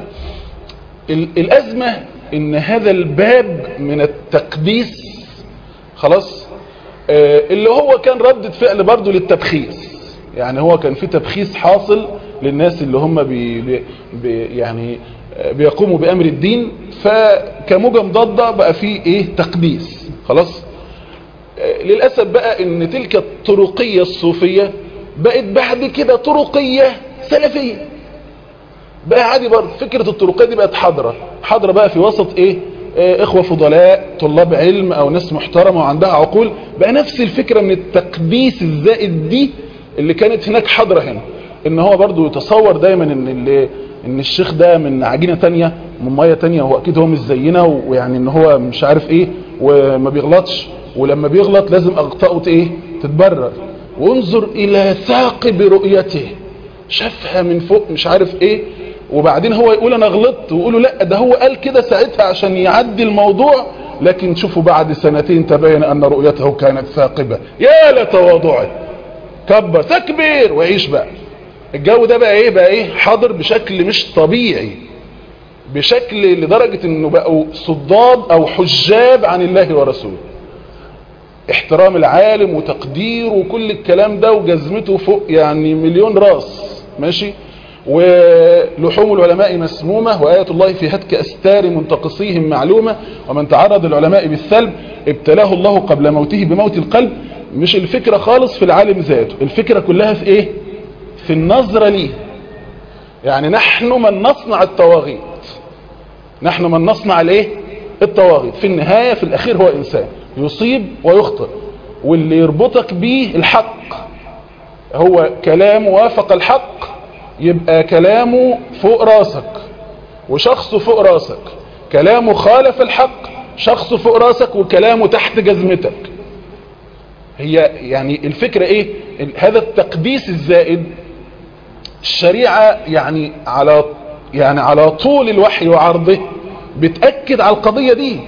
الازمة ان هذا الباب من التقديس، خلاص، اللي هو كان ردة فعل برضو للتبخيس، يعني هو كان في تبخيس حاصل للناس اللي هم يعني بيقوموا بأمر الدين، فكموجة مضادة بقى فيه ايه، تقديس، خلاص. للأسف بقى ان تلك الطرقية الصوفية بقت بعد كده طرقية سلفية، بقى عادي برضه فكرة الطرقية دي بقت حاضرة بقى في وسط ايه، اخوة فضلاء طلاب علم او ناس محترمة وعندها عقول، بقى نفس الفكرة من التقديس الزائد دي اللي كانت هناك حاضرة هنا، ان هو برضه يتصور دايما ان الشيخ ده من عجينة تانية، من مية تانية، هو اكيد هو مش زينا، ويعني ان هو مش عارف ايه وما بيغلطش، ولما بيغلط لازم اغطاءه ايه، تتبرر، وانظر الى ثاقب رؤيته، شافها من فوق مش عارف ايه، وبعدين هو يقول انا غلطت، ويقولوا لا ده هو قال كده ساعتها عشان يعدي الموضوع، لكن شوفوا بعد سنتين تبين ان رؤيته كانت ثاقبة. يا لتواضعه، كبر تكبير وعيش بقى. الجو ده بقى ايه حاضر بشكل مش طبيعي، بشكل لدرجة انه بقوا صداد او حجاب عن الله ورسوله، احترام العالم وتقدير وكل الكلام ده وجزمته فوق يعني مليون راس، ماشي؟ ولحوم العلماء مسمومة، وآية الله في هتك أستار منتقصيهم معلومة، ومن تعرض العلماء بالثلب ابتلاه الله قبل موته بموت القلب. مش الفكرة خالص في العالم ذاته، الفكرة كلها في ايه، في النظرة ليه. يعني نحن من نصنع الطواغيت، نحن من نصنع الايه، الطواغيت. في النهاية في الاخير هو انسان يصيب ويخطئ، واللي يربطك بيه الحق، هو كلامه وافق الحق يبقى كلامه فوق راسك وشخصه فوق راسك، كلامه خالف الحق شخصه فوق راسك وكلامه تحت جزمتك. هي يعني الفكرة ايه، هذا التقديس الزائد. الشريعة يعني على طول الوحي وعرضه بتأكد على القضية دي.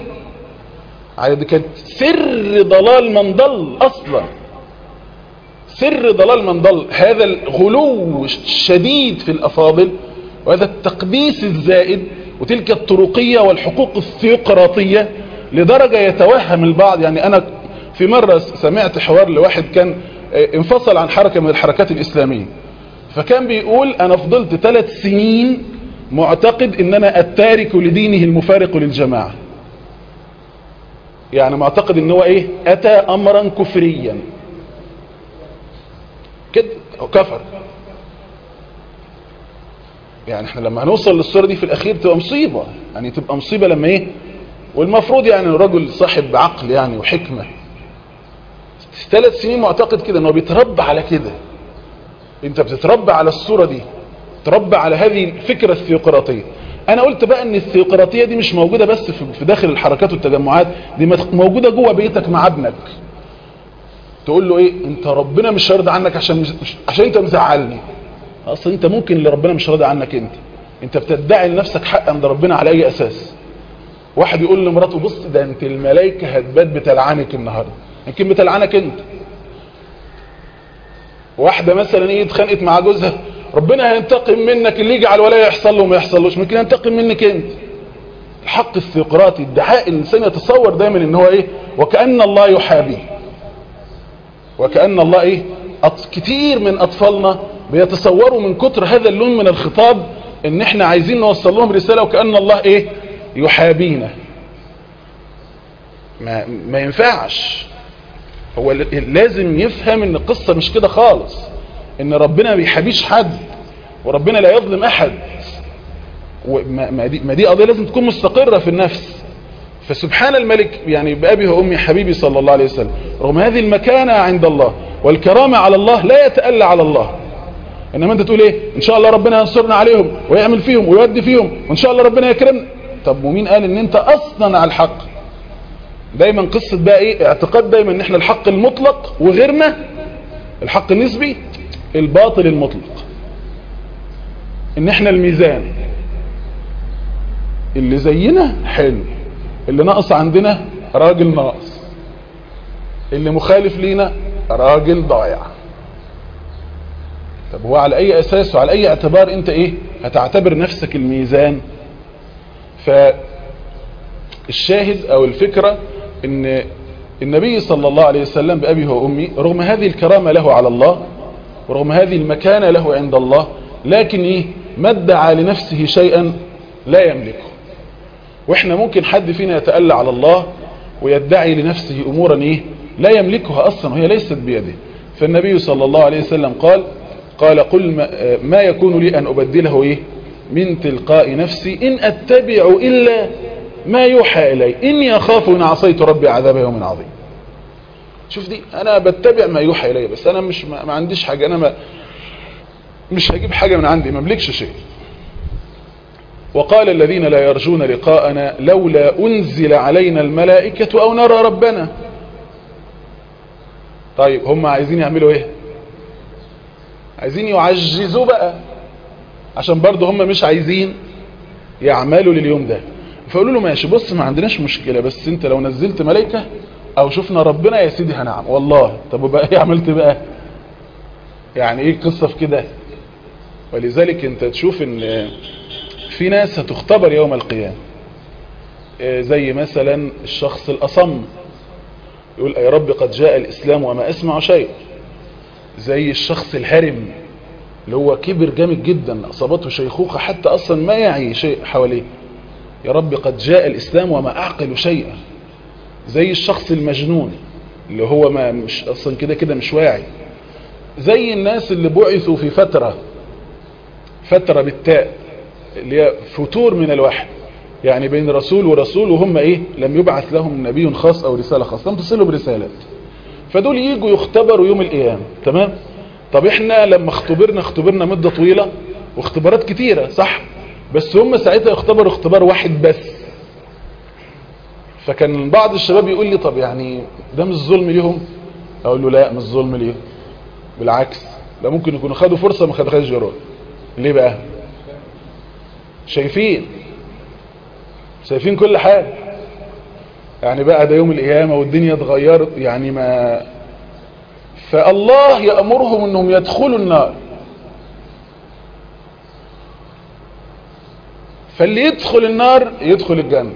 دي كانت سر ضلال من ضل اصلا، سر ضلال من ضل، هذا الغلو الشديد في الافاضل، وهذا التقديس الزائد، وتلك الطرقية والحقوق الثيوقراطية، لدرجة يتوهم البعض. يعني انا في مرة سمعت حوار لواحد كان انفصل عن حركة من الحركات الاسلامية، فكان بيقول انا فضلت 3 سنين معتقد ان انا التارك لدينه المفارق للجماعة، يعني معتقد ان هو ايه، اتى امرا كفريا كده او كفر. يعني احنا لما هنوصل للصورة دي في الاخير تبقى مصيبة، يعني تبقى مصيبة لما ايه. والمفروض يعني الرجل صاحب عقل يعني وحكمة 3 سنين معتقد كده، انه بيتربى على كده. انت بتتربى على الصورة دي، تربى على هذه الفكرة الثيوقراطية. انا قلت بقى ان الثيوقراطية دي مش موجودة بس في داخل الحركات والتجمعات، دي موجودة جوه بيتك مع ابنك. تقول له ايه، انت ربنا مش راضي عنك عشان انت مزعلني. اصلا انت ممكن اللي ربنا مش راضي عنك انت بتدعي لنفسك حق عند ربنا على اي اساس؟ واحد يقول لمراته بص ده انت الملائكة هتبات بتلعنك النهاردة، يمكن بتلعنك انت. واحدة مثلا ايه اتخانقت مع جوزها، ربنا هينتقم منك، اللي يجي على الولاية يحصل له وما يحصلوش، ممكن ينتقم منك انت. الحق الثيوقراطي، ادعاء الانسان يتصور دايما ان هو ايه، وكأن الله يحابيه، وكأن الله ايه. كتير من اطفالنا بيتصوروا من كتر هذا اللون من الخطاب ان احنا عايزين نوصل لهم رسالة وكأن الله ايه، يحابينا. ما ينفعش. هو لازم يفهم ان القصة مش كده خالص، ان ربنا ما بيحابيش حد، وربنا لا يظلم احد. ما دي قضية لازم تكون مستقرة في النفس. فسبحان الملك يعني بأبي وأمي حبيبي صلى الله عليه وسلم، رغم هذه المكانة عند الله والكرامة على الله لا يتألى على الله. انما انت تقول ايه، ان شاء الله ربنا ينصرنا عليهم ويعمل فيهم ويودي فيهم وان شاء الله ربنا يكرمنا. طب ومين قال ان انت اصلا على الحق؟ دايما قصة بقى ايه، اعتقاد دايما ان احنا الحق المطلق وغيرنا الحق النسبي، الباطل المطلق. ان احنا الميزان، اللي زينا حلو، اللي ناقص عندنا راجل ناقص، اللي مخالف لينا راجل ضايع. طب هو على اي اساس وعلى اي اعتبار انت ايه هتعتبر نفسك الميزان؟ فالشاهد او الفكرة ان النبي صلى الله عليه وسلم بأبيه وأمي رغم هذه الكرامة له على الله ورغم هذه المكانة له عند الله، لكن ايه، ما ادعى لنفسه شيئا لا يملكه. واحنا ممكن حد فينا يتألى على الله ويدعي لنفسه امورا ايه لا يملكها اصلا وهي ليست بيده. فالنبي صلى الله عليه وسلم قال قل ما يكون لي ان ابدله ايه من تلقاء نفسي ان اتبع الا ما يوحى الي اني اخاف ان عصيت ربي عذاب يوم عظيم. شوف دي، انا بتبع ما يوحى الي، بس انا مش ما عنديش حاجة، انا مش هجيب حاجة من عندي، ما املكش شيء. وقال الذين لا يرجون لقاءنا لولا أنزل علينا الملائكة أو نرى ربنا. طيب هم عايزين يعملوا ايه؟ عايزين يعجزوا بقى، عشان برضه هم مش عايزين يعملوا لليوم ده. فقالوا له ماشي، بص ما عندناش مشكلة، بس انت لو نزلت ملائكة او شفنا ربنا يا سيدي هنعم والله. طب وبقى ايه عملت بقى؟ يعني ايه القصة في كده؟ ولذلك انت تشوف ان في ناس هتختبر يوم القيامة، زي مثلا الشخص الأصم يقول يا رب قد جاء الإسلام وما أسمع شيء. زي الشخص الهرم اللي هو كبر جامد جدا، أصابته شيخوخة حتى أصلا ما يعي شيء حواليه، يا رب قد جاء الإسلام وما أعقل شيئا. زي الشخص المجنون اللي هو ما مش أصلا كده مش واعي. زي الناس اللي بعثوا في فترة بالتاء اللي هي فتور من الوحي، يعني بين رسول ورسول وهم ايه لم يبعث لهم نبي خاص او رسالة خاصة، لم تصلوا برسالات. فدول يجوا يختبروا يوم القيامة. تمام. طب احنا لما اختبرنا مدة طويلة واختبارات كتيرة صح، بس هم ساعتها يختبروا اختبار واحد بس. فكان بعض الشباب يقول لي طب يعني ده مش ظلم ليهم؟ اقول له لا مش ظلم ليهم، بالعكس ده ممكن يكونوا خدوا فرصة ما خدوهاش غيرهم. ليه بقى؟ شايفين كل حاجة، يعني بقى ده يوم القيامة والدنيا اتغيرت يعني ما. فالله يأمرهم انهم يدخلوا النار، فاللي يدخل النار يدخل الجنة،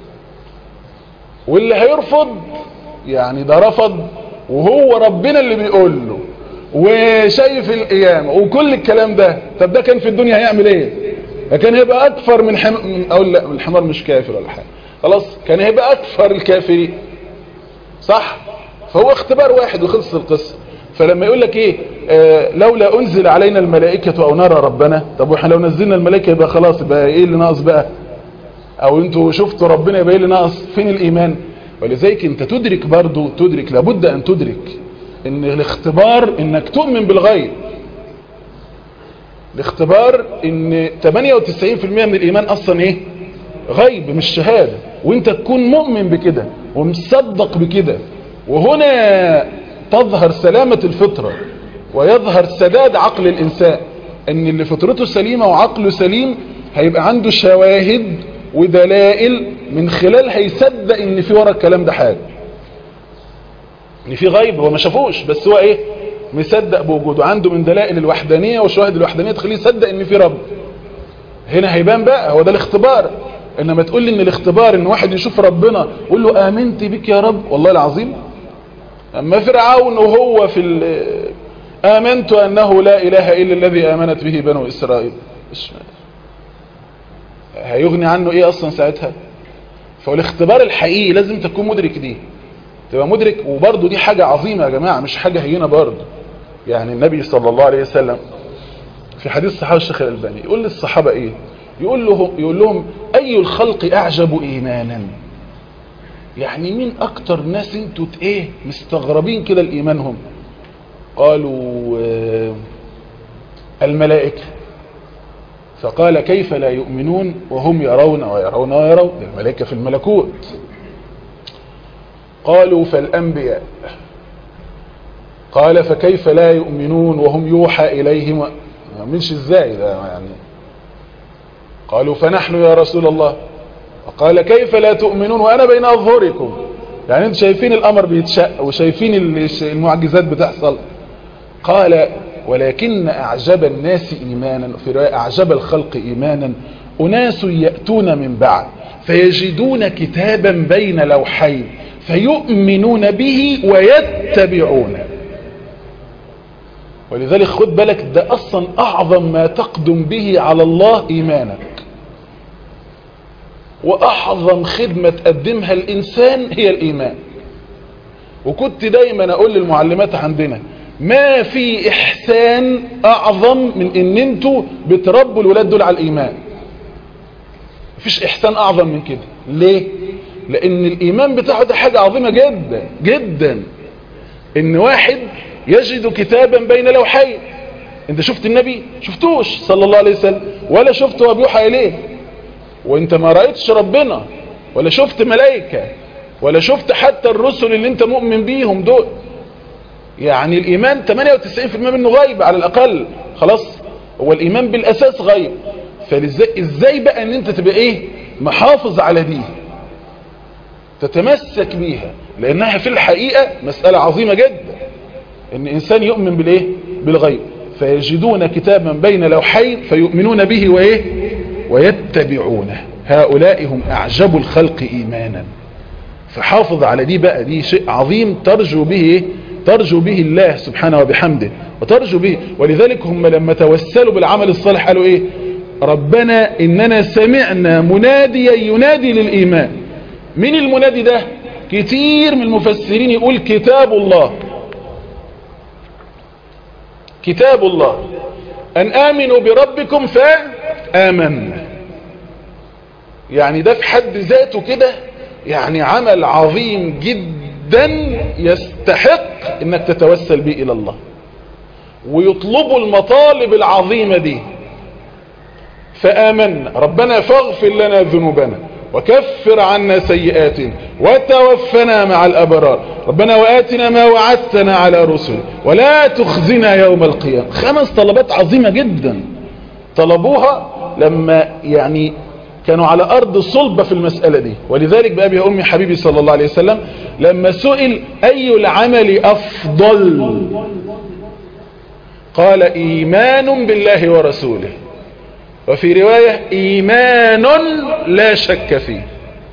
واللي هيرفض يعني ده رفض وهو ربنا اللي بيقول له وشايف القيامة وكل الكلام ده. طب ده كان في الدنيا هيعمل ايه؟ لكن هيبقى اكفر من اقول لا الحمار مش كافر ولا حاجه، خلاص كان هيبقى اكفر الكافرين، صح؟ فهو اختبار واحد وخلص القصه. فلما يقول لك ايه لولا انزل علينا الملائكه او نرى ربنا، طب واحنا لو نزلنا الملائكه يبقى خلاص، يبقى ايه اللي ناقص بقى؟ او انتوا شفتوا ربنا يبقى ايه اللي ناقص؟ فين الايمان؟ ولذلك انت تدرك برضو، تدرك لابد ان تدرك ان الاختبار انك تؤمن بالغيب. الاختبار ان 98% من الايمان اصلا ايه؟ غيب مش شهاده، وانت تكون مؤمن بكده ومصدق بكده. وهنا تظهر سلامة الفطرة ويظهر سداد عقل الإنسان، ان اللي فطرته سليمة وعقله سليم هيبقى عنده شواهد ودلائل من خلالها يصدق ان في ورا الكلام ده حاجة، ان في غيب هو ما شافوش بس هو ايه؟ مصدق بوجوده، عنده من دلائل الوحدانية وشواهد الوحدانية تخليه يصدق ان في رب. هنا هيبان بقى، هو ده الاختبار. انما تقول لي ان الاختبار ان واحد يشوف ربنا يقول له امنت بك يا رب، والله العظيم. اما فرعون وهو في امنت انه لا اله الا الذي امنت به بنو اسرائيل، هيغني عنه ايه اصلا ساعتها؟ فالاختبار الحقيقي لازم تكون مدرك دي، تبقى مدرك. وبرضه دي حاجة عظيمة يا جماعة، مش حاجة هينة برضه. يعني النبي صلى الله عليه وسلم في حديث صحابة الشيخ الألباني يقول للصحابة ايه؟ يقول لهم اي الخلق اعجب ايمانا، يعني مين اكتر ناس انتوا ايه مستغربين كده الايمانهم؟ قالوا الملائكة. فقال كيف لا يؤمنون وهم يرون ويرون ويرون؟ الملائكة في الملكوت. قالوا فالانبياء. قال فكيف لا يؤمنون وهم يوحى اليهم؟ ما يؤمنش ازاي ده يعني؟ قالوا فنحن يا رسول الله. قال كيف لا تؤمنون وانا بين اظهركم؟ يعني انتم شايفين الامر بيتشق وشايفين المعجزات بتحصل. قال ولكن اعجب الناس ايمانا، في رواية اعجب الخلق ايمانا اناس يأتون من بعد فيجدون كتابا بين لوحين فيؤمنون به ويتبعونه. ولذلك خد بالك، ده اصلا اعظم ما تقدم به على الله ايمانك، واعظم خدمة تقدمها الانسان هي الايمان. وكنت دايما اقول للمعلمات عندنا ما في احسان اعظم من ان انتوا بتربوا الولاد دول على الايمان. مفيش احسان اعظم من كده. ليه؟ لان الايمان بتاعه ده حاجة عظيمة جدا جدا. ان واحد يجد كتابا بين لوحين. انت شفت النبي؟ شفتوش صلى الله عليه وسلم، ولا شفته بيوحى اليه، وانت ما رأيتش ربنا ولا شفت ملائكة ولا شفت حتى الرسل اللي انت مؤمن بيهم دول. يعني الايمان 98% منه غيب على الاقل، خلاص هو الايمان بالاساس غيب. فازاي بقى ان انت تبقى ايه محافظ على دي، تتمسك بيها، لانها في الحقيقة مسألة عظيمة جدا ان انسان يؤمن بالايه؟ بالغيب. فيجدون كتابا بين لوحين فيؤمنون به وايه؟ ويتبعونه. هؤلاء هم اعجب الخلق ايمانا. فحافظ على دي بقى، دي شيء عظيم ترجو به ايه؟ ترجو به الله سبحانه وبحمده وترجو به. ولذلك هم لما توسلوا بالعمل الصالح قالوا ايه؟ ربنا اننا سمعنا مناديا ينادي للايمان. مين المنادي ده؟ كتير من المفسرين يقول كتاب الله. كتاب الله ان امنوا بربكم فآمنا. يعني ده في حد ذاته كده يعني عمل عظيم جدا يستحق انك تتوسل به الى الله، ويطلبوا المطالب العظيمة دي. فآمنا ربنا فاغفر لنا ذنوبنا وكفر عنا سيئاتنا وتوفنا مع الأبرار ربنا وآتنا ما وعدتنا على رسل ولا تخزنا يوم القيامة. 5 طلبات عظيمة جدا طلبوها لما يعني كانوا على أرض صلبة في المسألة دي. ولذلك بأبي أمي حبيبي صلى الله عليه وسلم لما سئل أي العمل أفضل قال إيمان بالله ورسوله، وفي رواية إيمان لا شك فيه.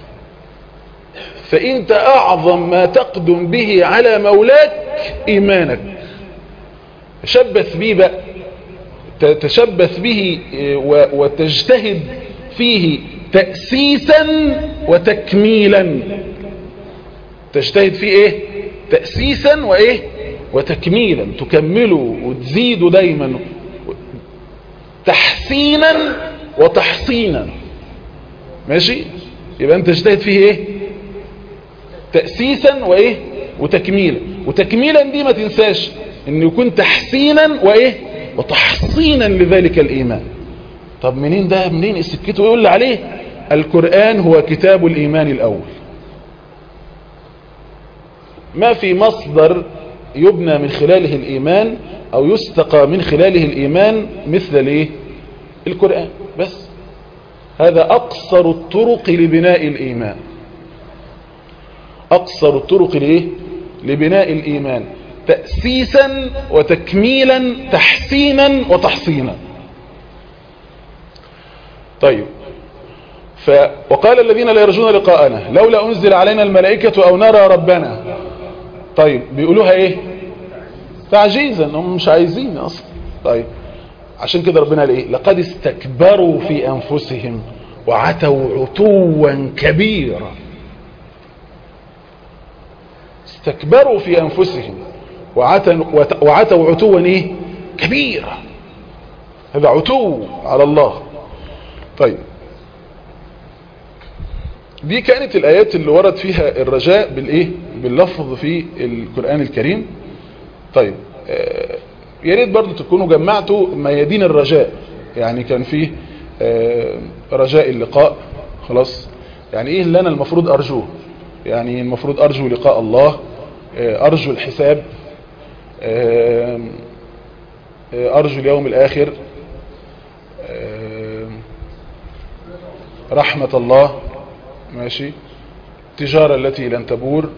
فإنت أعظم ما تقدم به على مولاك إيمانك. شبث بيه بقى، تتشبث به وتجتهد فيه تأسيسا وتكميلا. تجتهد فيه ايه؟ تأسيسا وايه؟ وتكميلا، تكمله وتزيده دايما، تحسينا وتحصينا. ماشي؟ يبقى انت تجتهد فيه ايه؟ تأسيسا وايه؟ وتكميلا. وتكميلا دي ما تنساش ان يكون تحسينا وايه؟ وتحصينا لذلك الايمان. طب منين ده؟ منين سكته يقول لي عليه؟ القرآن هو كتاب الايمان الاول. ما في مصدر يبنى من خلاله الايمان او يستقى من خلاله الايمان مثل الايه؟ القرآن. بس هذا اقصر الطرق لبناء الايمان. اقصر الطرق لإيه؟ لبناء الايمان، تأسيسا وتكميلا، تحسينا وتحصينا. طيب، وقال الذين لا يرجون لقاءنا لولا انزل علينا الملائكة او نرى ربنا. طيب بيقولوها ايه؟ تعجيزا، هم مش عايزين اصلا. طيب عشان كده ربنا قال ايه؟ لقد استكبروا في انفسهم وعتوا عتوا كبيرا. استكبروا في انفسهم وعتوا عتوا ايه؟ كبيرا. هذا عتو على الله. طيب دي كانت الايات اللي ورد فيها الرجاء بالايه؟ باللفظ في القرآن الكريم. طيب يا ريت برضو تكونوا جمعتوا ميادين الرجاء. يعني كان فيه رجاء اللقاء، خلاص. يعني ايه اللي انا المفروض ارجوه؟ يعني المفروض ارجو لقاء الله، ارجو الحساب، ارجو اليوم الاخر، رحمة الله، ماشي، التجارة التي لن تبور.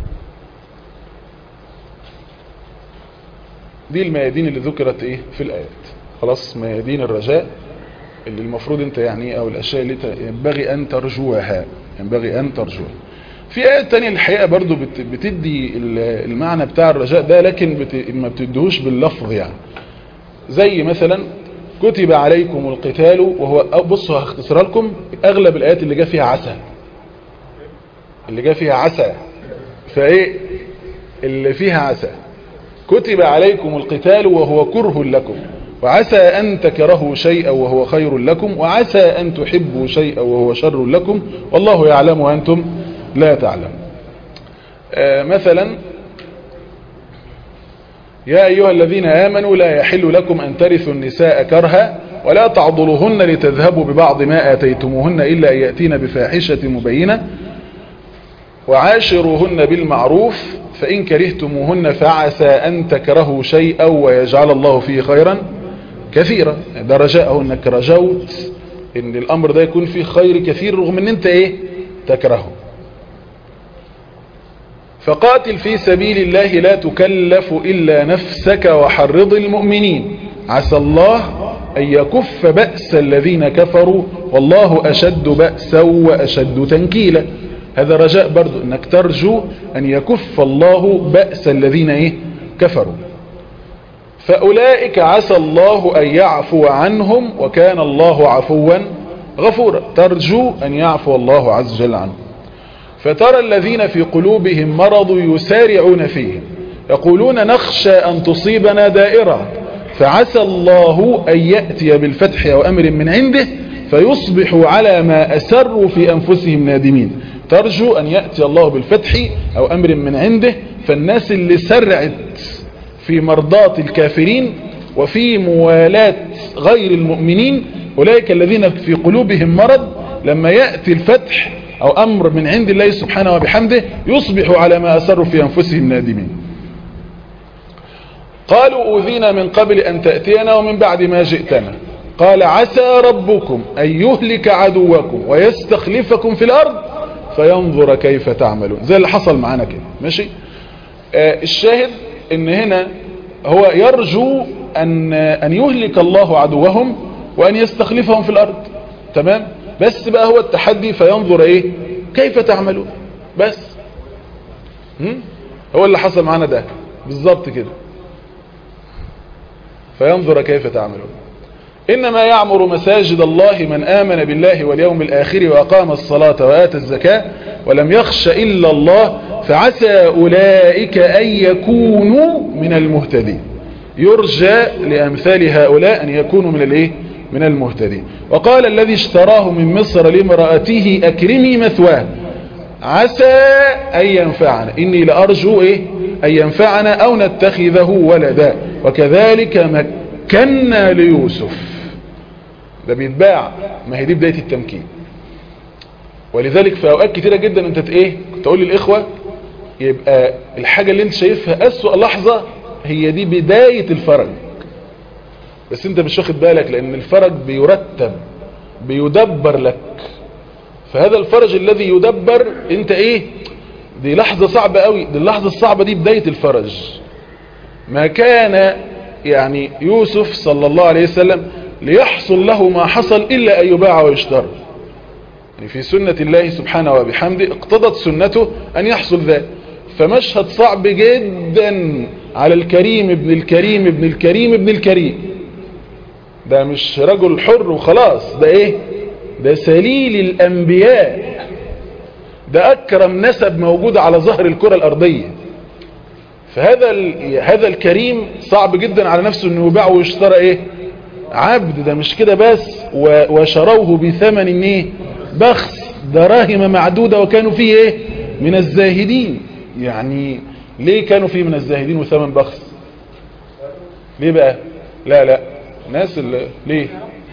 دي الميادين اللي ذكرت ايه في الايات. خلاص، ميادين الرجاء اللي المفروض انت يعني او الاشياء اللي ينبغي ان ترجوها، ينبغي ان ترجوها. في آيات تانية الحقيقة برضو بتدي المعنى بتاع الرجاء ده، لكن ما بتدهوش باللفظ. يعني زي مثلا كتب عليكم القتال، وهو بصوا هختصر لكم اغلب الايات اللي جاء فيها عسى، اللي جاء فيها عسى، فايه اللي فيها عسى؟ كتب عليكم القتال وهو كره لكم، وعسى أن تكرهوا شيئا وهو خير لكم، وعسى أن تحبوا شيئا وهو شر لكم، والله يعلم وأنتم لا تعلم. مثلا يا أيها الذين آمنوا لا يحل لكم أن ترثوا النساء كرها ولا تعضلوهن لتذهبوا ببعض ما آتيتموهن إلا أن يأتين بفاحشة مبينة وعاشروهن بالمعروف فإن كرهتموهن فعسى أن تكرهوا شيئا ويجعل الله فيه خيرا كثيرا. ده رجاءه انك رجوت ان الامر ده يكون فيه خير كثير رغم ان انت ايه؟ تكرهه. فقاتل في سبيل الله لا تكلف إلا نفسك وحرض المؤمنين عسى الله أن يكف بأس الذين كفروا والله أشد بأسا وأشد تنكيلا. هذا رجاء برضو انك ترجو ان يكف الله بأس الذين ايه؟ كفروا. فأولئك عسى الله أن يعفو عنهم وكان الله عفوا غفورا. ترجو أن يعفو الله عز وجل عنهم. فترى الذين في قلوبهم مرض يسارعون فيهم يقولون نخشى أن تصيبنا دائرة فعسى الله أن يأتي بالفتح أو أمر من عنده فيصبحوا على ما أسروا في أنفسهم نادمين. ترجو أن يأتي الله بالفتح أو أمر من عنده. فالناس اللي سرعت في مرضات الكافرين وفي موالاة غير المؤمنين أولئك الذين في قلوبهم مرض، لما يأتي الفتح أو أمر من عند الله سبحانه وبحمده يصبحوا على ما أسروا في أنفسهم نادمين. قالوا أوذينا من قبل أن تأتينا ومن بعد ما جئتنا قال عسى ربكم أن يهلك عدوكم ويستخلفكم في الأرض فينظر كيف تعملون. زي اللي حصل معنا كده. ماشي. الشاهد ان هنا هو يرجو ان يهلك الله عدوهم وان يستخلفهم في الارض. تمام. بس بقى هو التحدي فينظر ايه كيف تعملون. بس هو اللي حصل معنا ده بالظبط كده. فينظر كيف تعملون. إنما يعمر مساجد الله من آمن بالله واليوم الآخر وأقام الصلاة وآتى الزكاة ولم يخش إلا الله فعسى أولئك أن يكونوا من المهتدين. يرجى لأمثال هؤلاء أن يكونوا من المهتدين. وقال الذي اشتراه من مصر لامرأته أكرمي مثواه عسى أن ينفعنا، إني لأرجو أن ينفعنا أو نتخذه ولدا وكذلك مكنا ليوسف. ده بيتباع، ما هي دي بداية التمكين. ولذلك في أوقات كتيرة جدا أنت كنت أقول للإخوة يبقى الحاجة اللي أنت شايفها أسوأ لحظة هي دي بداية الفرج، بس أنت مش واخد بالك لأن الفرج بيرتب بيدبر لك. فهذا الفرج الذي يدبر أنت دي لحظة صعبة قوي، دي اللحظة الصعبة دي بداية الفرج. ما كان يعني يوسف صلى الله عليه وسلم ليحصل له ما حصل إلا أن يباع ويشترى. يعني في سنة الله سبحانه وبحمده اقتضت سنته أن يحصل ذلك. فمشهد صعب جدا على الكريم ابن الكريم ابن الكريم ابن الكريم. ده مش رجل حر وخلاص، ده ده سليل الأنبياء، ده أكرم نسب موجود على ظهر الكرة الأرضية. فهذا الكريم صعب جدا على نفسه انه يباع ويشترى عبد. ده مش كده بس، وشروه بثمن بخس دراهم معدودة وكانوا فيه من الزاهدين. يعني ليه كانوا فيه من الزاهدين وثمن بخس؟ ليه بقى؟ لا الناس اللي ليه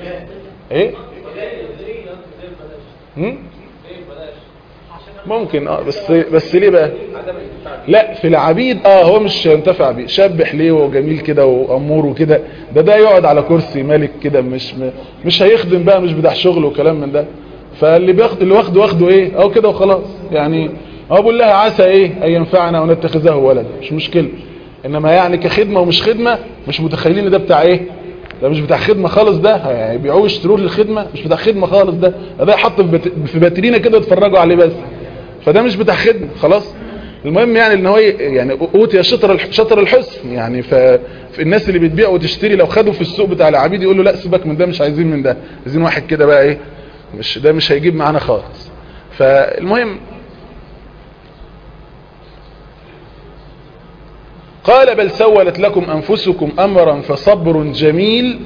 ممكن بس ليه بقى؟ لا في العبيد هو مش ينتفع بيه، شاب حليه وجميل كده وامور وكده، ده يقعد على كرسي ملك كده، مش هيخدم بقى، مش بتاع شغل وكلام من ده. فاللي اللي واخده او كده وخلاص. يعني هو بقول لها عسى ان ينفعنا ونتخذه ولدا، مش مشكله. انما يعني كخدمه ومش خدمه، مش متخيلين ده بتاع ده مش بتاع خدمه خالص، ده هيبيعوه يشتروه للخدمه، مش بتاع خدمه خالص. ده يحط في باترينا كده يتفرجوا عليه بس، فده مش بتاع خدمه خلاص. المهم يعني ان هو يعني اوتي شطر الحسن. يعني في الناس اللي بتبيع وتشتري لو خدوا في السوق بتاع العبيد يقولوا لا سيبك من ده، مش عايزين من ده، عايزين واحد كده بقى مش هيجيب معانا خالص. فالمهم قال بل سولت لكم أنفسكم أمرا فصبر جميل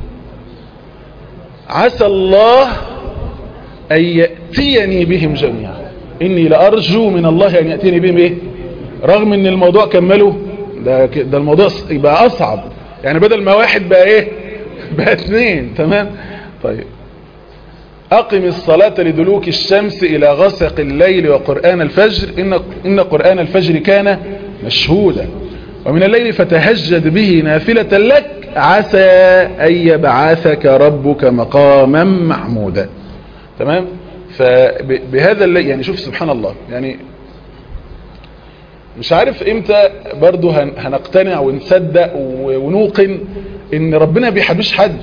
عسى الله أن يأتيني بهم جميعا إني لأرجو من الله أن يأتيني بهم رغم أن الموضوع كمله ده الموضوع يبقى أصعب. يعني بدل ما واحد بقى بقى 2. تمام. طيب أقم الصلاة لدلوك الشمس إلى غسق الليل وقرآن الفجر إن قرآن الفجر كان مشهودا ومن الليل فتهجد به نافلة لك عسى أن يبعثك ربك مقاما محمودا. تمام. فبهذا يعني شوف سبحان الله، يعني مش عارف امتى برضو هنقتنع ونصدق ونوقن ان ربنا بيحبش حد.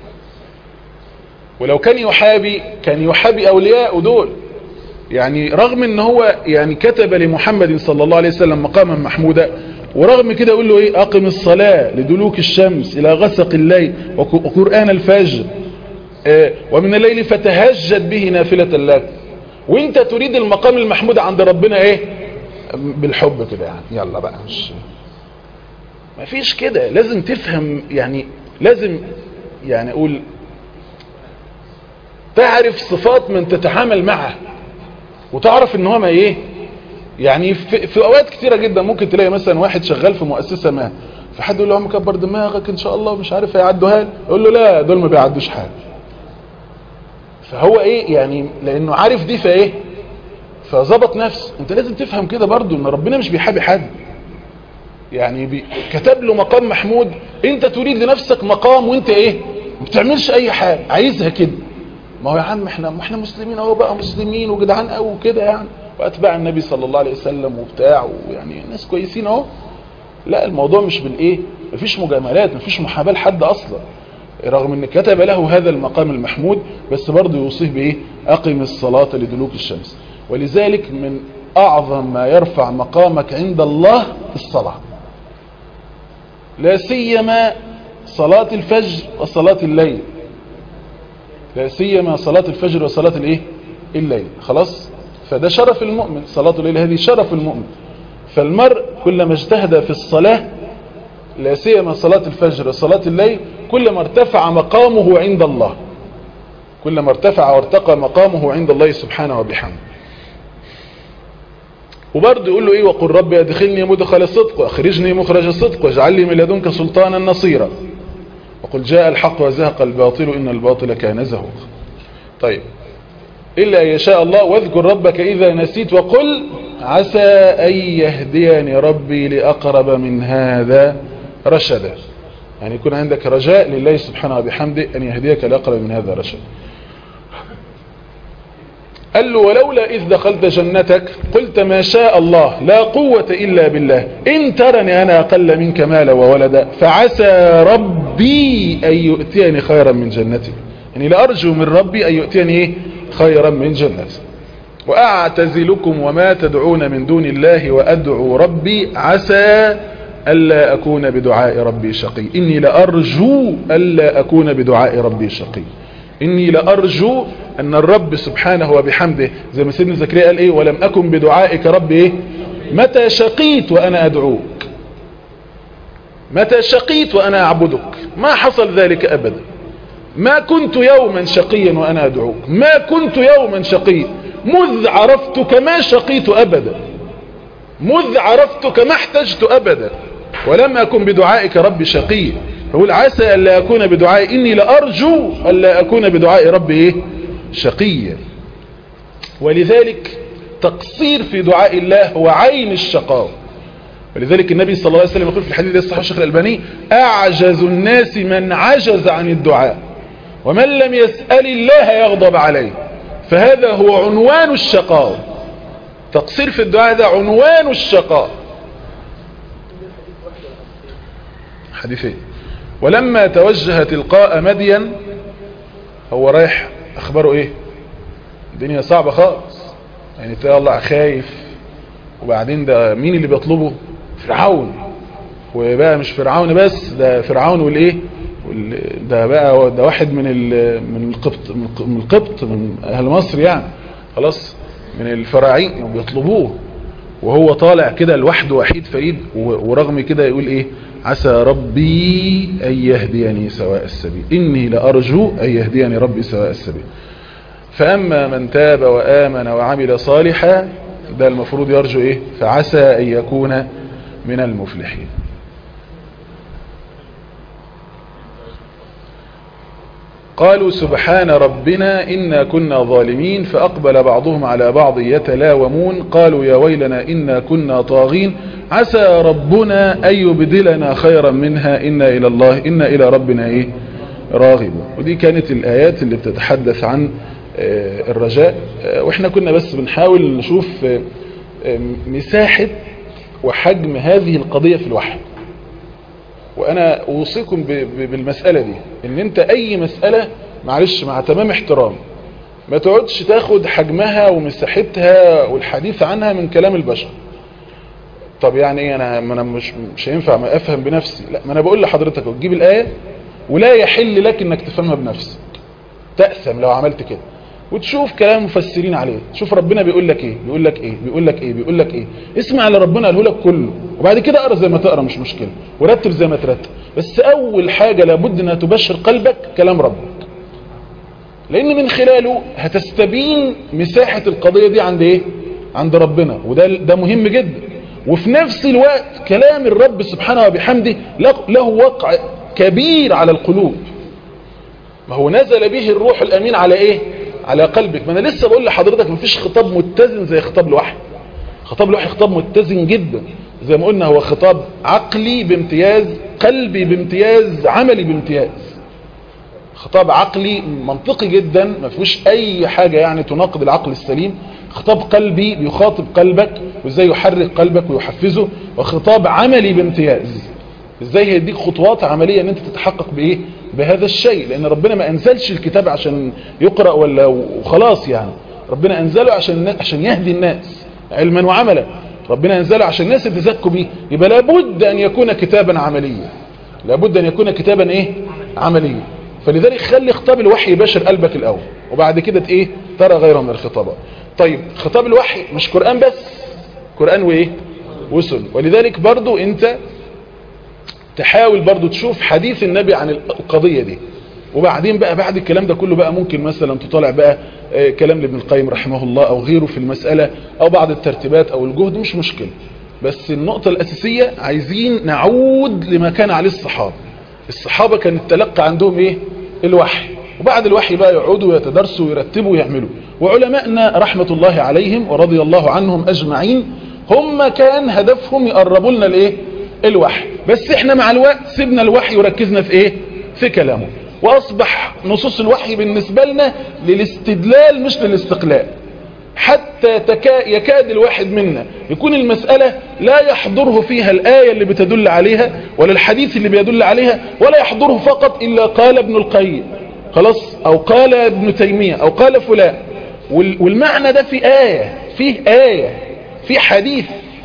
ولو كان يحابي اولياء دول. يعني رغم ان هو يعني كتب لمحمد صلى الله عليه وسلم مقاما محمودا، ورغم كده يقول له اقم الصلاة لدلوك الشمس الى غسق الليل وقرآن الفجر ومن الليل فتهجد به نافلة لك. وانت تريد المقام المحمود عند ربنا بالحب كده. يعني يلا بقى ما فيش كده. لازم تفهم، يعني لازم يعني اقول تعرف صفات من تتعامل معه، وتعرف ان هو ما يعني في اوقات كتيرة جدا ممكن تلاقي مثلا واحد شغال في مؤسسة ما، فحد يقول له مكبر دماغك ان شاء الله مش عارف هيعدوها له، يقول له لا دول ما بيعدوش حاجة. فهو يعني لانه عارف دي فظبط نفسه. انت لازم تفهم كده برضو ان ربنا مش بيحابي حد. يعني كتب له مقام محمود، انت تريد لنفسك مقام وانت ما بتعملش اي حاجة عايزها كده. ما هو يا عم احنا مسلمين اهو بقى، مسلمين وجدعان قوي وكده يعني، واتباع النبي صلى الله عليه وسلم وبتاع، ويعني ناس كويسين اهو. لا الموضوع مش مفيش مجاملات، مفيش محاباة لحد اصلا، رغم ان كتب له هذا المقام المحمود، بس برضه يوصيه اقم الصلاة لدلوك الشمس. ولذلك من اعظم ما يرفع مقامك عند الله الصلاة، لا سيما صلاة الفجر وصلاة الليل، لا سيما صلاة الفجر وصلاة الايه الليل. خلاص، فده شرف المؤمن، صلاة الليل هذه شرف المؤمن. فالمرء كلما اجتهد في الصلاة لا سيما صلاة الفجر وصلاة الليل كلما ارتفع مقامه عند الله، كلما ارتفع وارتقى مقامه عند الله سبحانه وبحمده. وبرضه يقول له ايه، وقل ربي ادخلني مدخل الصدق واخرجني مخرج الصدق واجعل لي من لدنك سلطانا نصيرا وقل جاء الحق وزهق الباطل ان الباطل كان زهوقا. طيب، إلا أن يشاء الله، واذكر ربك إذا نسيت وقل عسى أن يهديني ربي لأقرب من هذا رشدا. يعني يكون عندك رجاء لله سبحانه وبحمده أن يهديك لأقرب من هذا رشدا. قال له ولولا إذ دخلت جنتك قلت ما شاء الله لا قوة إلا بالله إن ترني أنا أقل منك مالا وولدا فعسى ربي أن يؤتيني خيرا من جنتي. يعني لأرجو من ربي أن يؤتيني خيرا من جنتي وأعتزلكم وما تدعون من دون الله وأدعو ربي عسى ألا أكون بدعاء ربي شقي. إني لأرجو ألا أكون بدعاء ربي شقي. إني لأرجو أن الرب سبحانه وبحمده زي ما سيدنا زكريا قال إيه، ولم أكن بدعائك ربي إيه متى شقيت وأنا أدعوك، متى شقيت وأنا أعبدك. ما حصل ذلك أبدا. ما كنت يوما شقيا وأنا أدعوك، ما كنت يوما شقيا، مذ عرفتك ما شقيت أبدا، مذ عرفتك ما احتجت أبدا، ولم أكن بدعائك ربي شقيا. فقول عسى ألا أكون بدعائي، إني لأرجو ألا أكون بدعائي ربي إيه شقيا. ولذلك تقصير في دعاء الله هو عين الشقاء. ولذلك النبي صلى الله عليه وسلم يقول في الحديث الصحيح الشيخ الألباني أعجز الناس من عجز عن الدعاء ومن لم يسأل الله يغضب عليه. فهذا هو عنوان الشقاء، تقصير في الدعاء ده عنوان الشقاء. حديثين. ولما توجه تلقاء مدين، هو رايح اخباره ايه، الدنيا صعبة خالص، يعني طلع خايف. وبعدين ده مين اللي بيطلبه؟ فرعون. وبقى مش فرعون بس، ده فرعون والايه، ده بقى ده واحد من القبط من اهل مصر يعني، خلاص من الفراعين بيطلبوه، وهو طالع كده لوحده وحيد فريد. ورغم كده يقول ايه، عسى ربي ان يهديني سواء السبيل، اني لارجو ان يهديني ربي سواء السبيل. فاما من تاب وامن وعمل صالحا، ده المفروض يرجو ايه، فعسى ان يكون من المفلحين. قالوا سبحان ربنا إنا كنا ظالمين فأقبل بعضهم على بعض يتلاومون قالوا يا ويلنا إنا كنا طاغين عسى ربنا أن يبدلنا خيرا منها إنا إلى ربنا إيه راغبون. ودي كانت الآيات اللي بتتحدث عن الرجاء. وإحنا كنا بس بنحاول نشوف مساحة وحجم هذه القضية في الوحي. وانا اوصيكم بالمسألة دي، ان انت اي مسألة معلش مع تمام احترام ما تقعدش تاخد حجمها ومساحتها والحديث عنها من كلام البشر. طب يعني ايه، انا مش هينفع ما افهم بنفسي؟ لا، ما انا بقول لحضرتك وتجيب الآية ولا يحل لك انك تفهمها بنفسك، تأثم لو عملت كده، وتشوف كلام مفسرين عليه، تشوف ربنا بيقول لك ايه بيقول لك ايه بيقول لك ايه بيقول لك ايه، اسمع اللي ربنا قاله لك كله، وبعد كده اقرا زي ما تقرا مش مشكله، ورتب زي ما ترتب. بس اول حاجه لابد انها تبشر قلبك كلام ربك، لان من خلاله هتستبين مساحه القضيه دي عند ايه، عند ربنا. وده مهم جدا. وفي نفس الوقت كلام الرب سبحانه وبحمده له وقع كبير على القلوب. ما هو نزل به الروح الامين على ايه، على قلبك. ما انا لسه بقول لحضرتك مفيش خطاب متزن زي خطاب الوحي. خطاب الوحي خطاب متزن جدا، زي ما قلنا هو خطاب عقلي بامتياز، قلبي بامتياز، عملي بامتياز. خطاب عقلي منطقي جدا ما فيهوش اي حاجة يعني تناقض العقل السليم. خطاب قلبي بيخاطب قلبك وازاي يحرك قلبك ويحفزه. وخطاب عملي بامتياز، ازاي هيديك خطوات عملية ان انت تتحقق بايه، بهذا الشيء. لان ربنا ما انزلش الكتاب عشان يقرأ ولا وخلاص، يعني ربنا انزله عشان يهدي الناس علما وعملا. ربنا انزله عشان الناس يتزكوا بيه، يبقى لابد ان يكون كتابا عمليا. لابد ان يكون كتابا ايه عمليا. فلذلك خلي خطاب الوحي يباشر قلبك الاول، وبعد كده ايه ترى غيره من الخطابات. طيب خطاب الوحي مش قرآن بس، قرآن وايه وسنة. ولذلك برضو انت تحاول برضو تشوف حديث النبي عن القضية دي، وبعدين بقى بعد الكلام ده كله بقى ممكن مثلا تطالع بقى كلام لابن القيم رحمه الله او غيره في المسألة او بعض الترتيبات او الجهد، مش مشكلة. بس النقطة الأساسية عايزين نعود لما كان عليه الصحابة. الصحابة كان التلقى عندهم ايه الوحي، وبعد الوحي بقى يقعدوا ويتدرسوا ويرتبوا ويعملوا. وعلماءنا رحمة الله عليهم ورضي الله عنهم أجمعين هم كان هدفهم يقربوا لنا الايه الوحي، بس احنا مع الوقت سيبنا الوحي وركزنا في ايه في كلامه، واصبح نصوص الوحي بالنسبة لنا للاستدلال مش للاستقلال. حتى يكاد الواحد منا يكون المسألة لا يحضره فيها الآية اللي بتدل عليها ولا الحديث اللي بيدل عليها، ولا يحضره فقط إلا قال ابن القيم خلاص، أو قال ابن تيمية أو قال فلان، والمعنى ده في آية في حديث.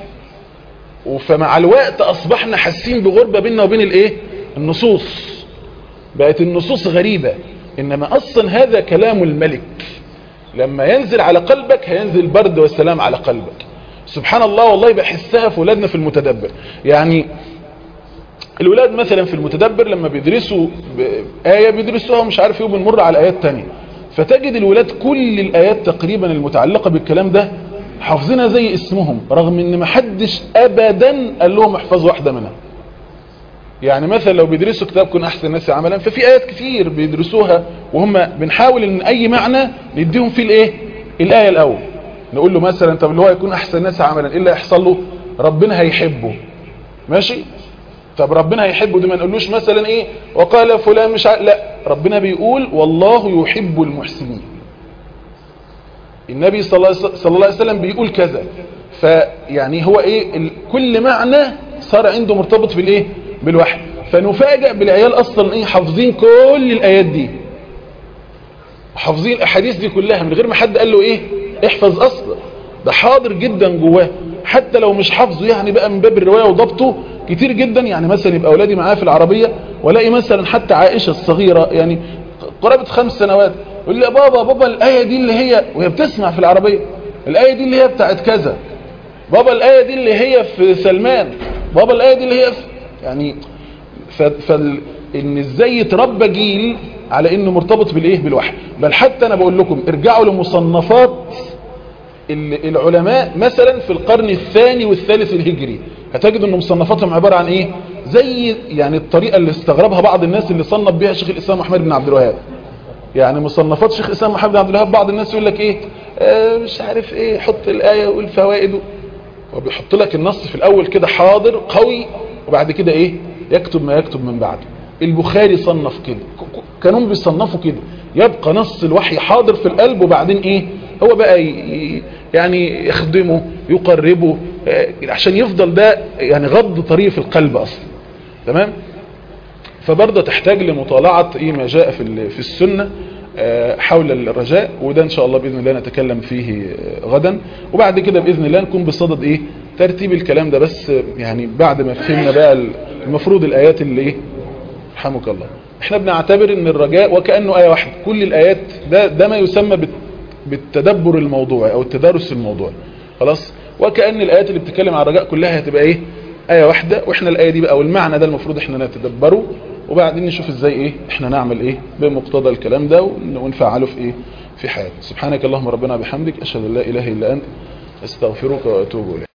فمع الوقت أصبحنا حاسين بغربة بيننا وبين الايه النصوص، بقت النصوص غريبة. إنما أصلا هذا كلام الملك، لما ينزل على قلبك هينزل البرد والسلام على قلبك. سبحان الله والله بحسها في ولادنا في المتدبر. يعني الولاد مثلا في المتدبر لما بيدرسوا آية بيدرسوها مش عارف ايه وبنمر على آيات تانية، فتجد الولاد كل الآيات تقريبا المتعلقة بالكلام ده حافظينها زي اسمهم، رغم ان محدش ابدا قال لهم احفظوا واحدة منها. يعني مثلا لو بيدرسوا كتاب كن احسن الناس عملا، ففي ايات كتير بيدرسوها وهم بنحاول ان اي معنى نديهم فيه الايه الايه الاول. نقول له مثلا طب اللي هو يكون احسن الناس عملا ايه اللي هيحصل له؟ ربنا هيحبه. ماشي، طب ربنا هيحبه دي ما نقولوش مثلا ايه وقال فلان مش لا، ربنا بيقول والله يحب المحسنين، النبي صلى الله عليه وسلم بيقول كذا. فيعني هو ايه كل معنى صار عنده مرتبط بالايه بالوحي. فنفاجئ بالعيال اصلا ايه حافظين كل الايات دي، حافظين الاحاديث دي كلها من غير ما حد قال له ايه احفظ اصلا، ده حاضر جدا جواه. حتى لو مش حافظه يعني بقى من باب الرواية وضبطه كتير جدا. يعني مثلا يبقى اولادي معاه في العربية والاقي مثلا حتى عائشة الصغيرة يعني قرابة 5 سنوات يقول لي بابا الآية دي اللي هي، وهي بتسمع في العربية، الآية دي اللي هي بتاعت كذا، بابا الآية دي اللي هي في سلمان، بابا الآية دي اللي هي في يعني ان ازاي يتربى جيل على انه مرتبط بالايه بالوحي. بل حتى انا بقول لكم ارجعوا لمصنفات العلماء مثلا في القرن الثاني والثالث الهجري، هتجد ان مصنفاتهم عبارة عن ايه زي يعني الطريقة اللي استغربها بعض الناس اللي صنف بها شيخ الاسلام محمد بن عبد الوهاب. يعني مصنفات شيخ الاسلام محمد بن عبد الوهاب بعض الناس يقول لك ايه مش عارف ايه حط الآية والفوائد، وبيحط لك النص في الاول كده حاضر قوي، وبعد كده ايه يكتب ما يكتب من بعده. البخاري صنف كده، كانوا بيصنفوا كده، يبقى نص الوحي حاضر في القلب، وبعدين ايه هو بقى يعني يخدمه يقربه عشان يفضل ده يعني غض طريق في القلب اصلا. تمام. فبرضه تحتاج لمطالعة ايه ما جاء في السنة حول الرجاء، وده ان شاء الله باذن الله نتكلم فيه غدا. وبعد كده باذن الله نكون بصدد ايه ترتيب الكلام ده، بس يعني بعد ما فهمنا بقى المفروض الايات اللي ايه رحمك الله احنا بنعتبر ان الرجاء وكأنه آية واحدة. كل الآيات ده ما يسمى بالتدبر الموضوعي او التدارس الموضوعي خلاص. وكأن الآيات اللي بتتكلم عن الرجاء كلها هتبقى ايه آية واحدة، واحنا الآية دي بقى والمعنى ده المفروض احنا نتدبره، وبعدين نشوف ازاي ايه احنا نعمل ايه بمقتضى الكلام ده ونفعله في ايه في حياتنا. سبحانك اللهم ربنا بحمدك اشهد ان لا اله الا انت استغفرك واتوب اليك.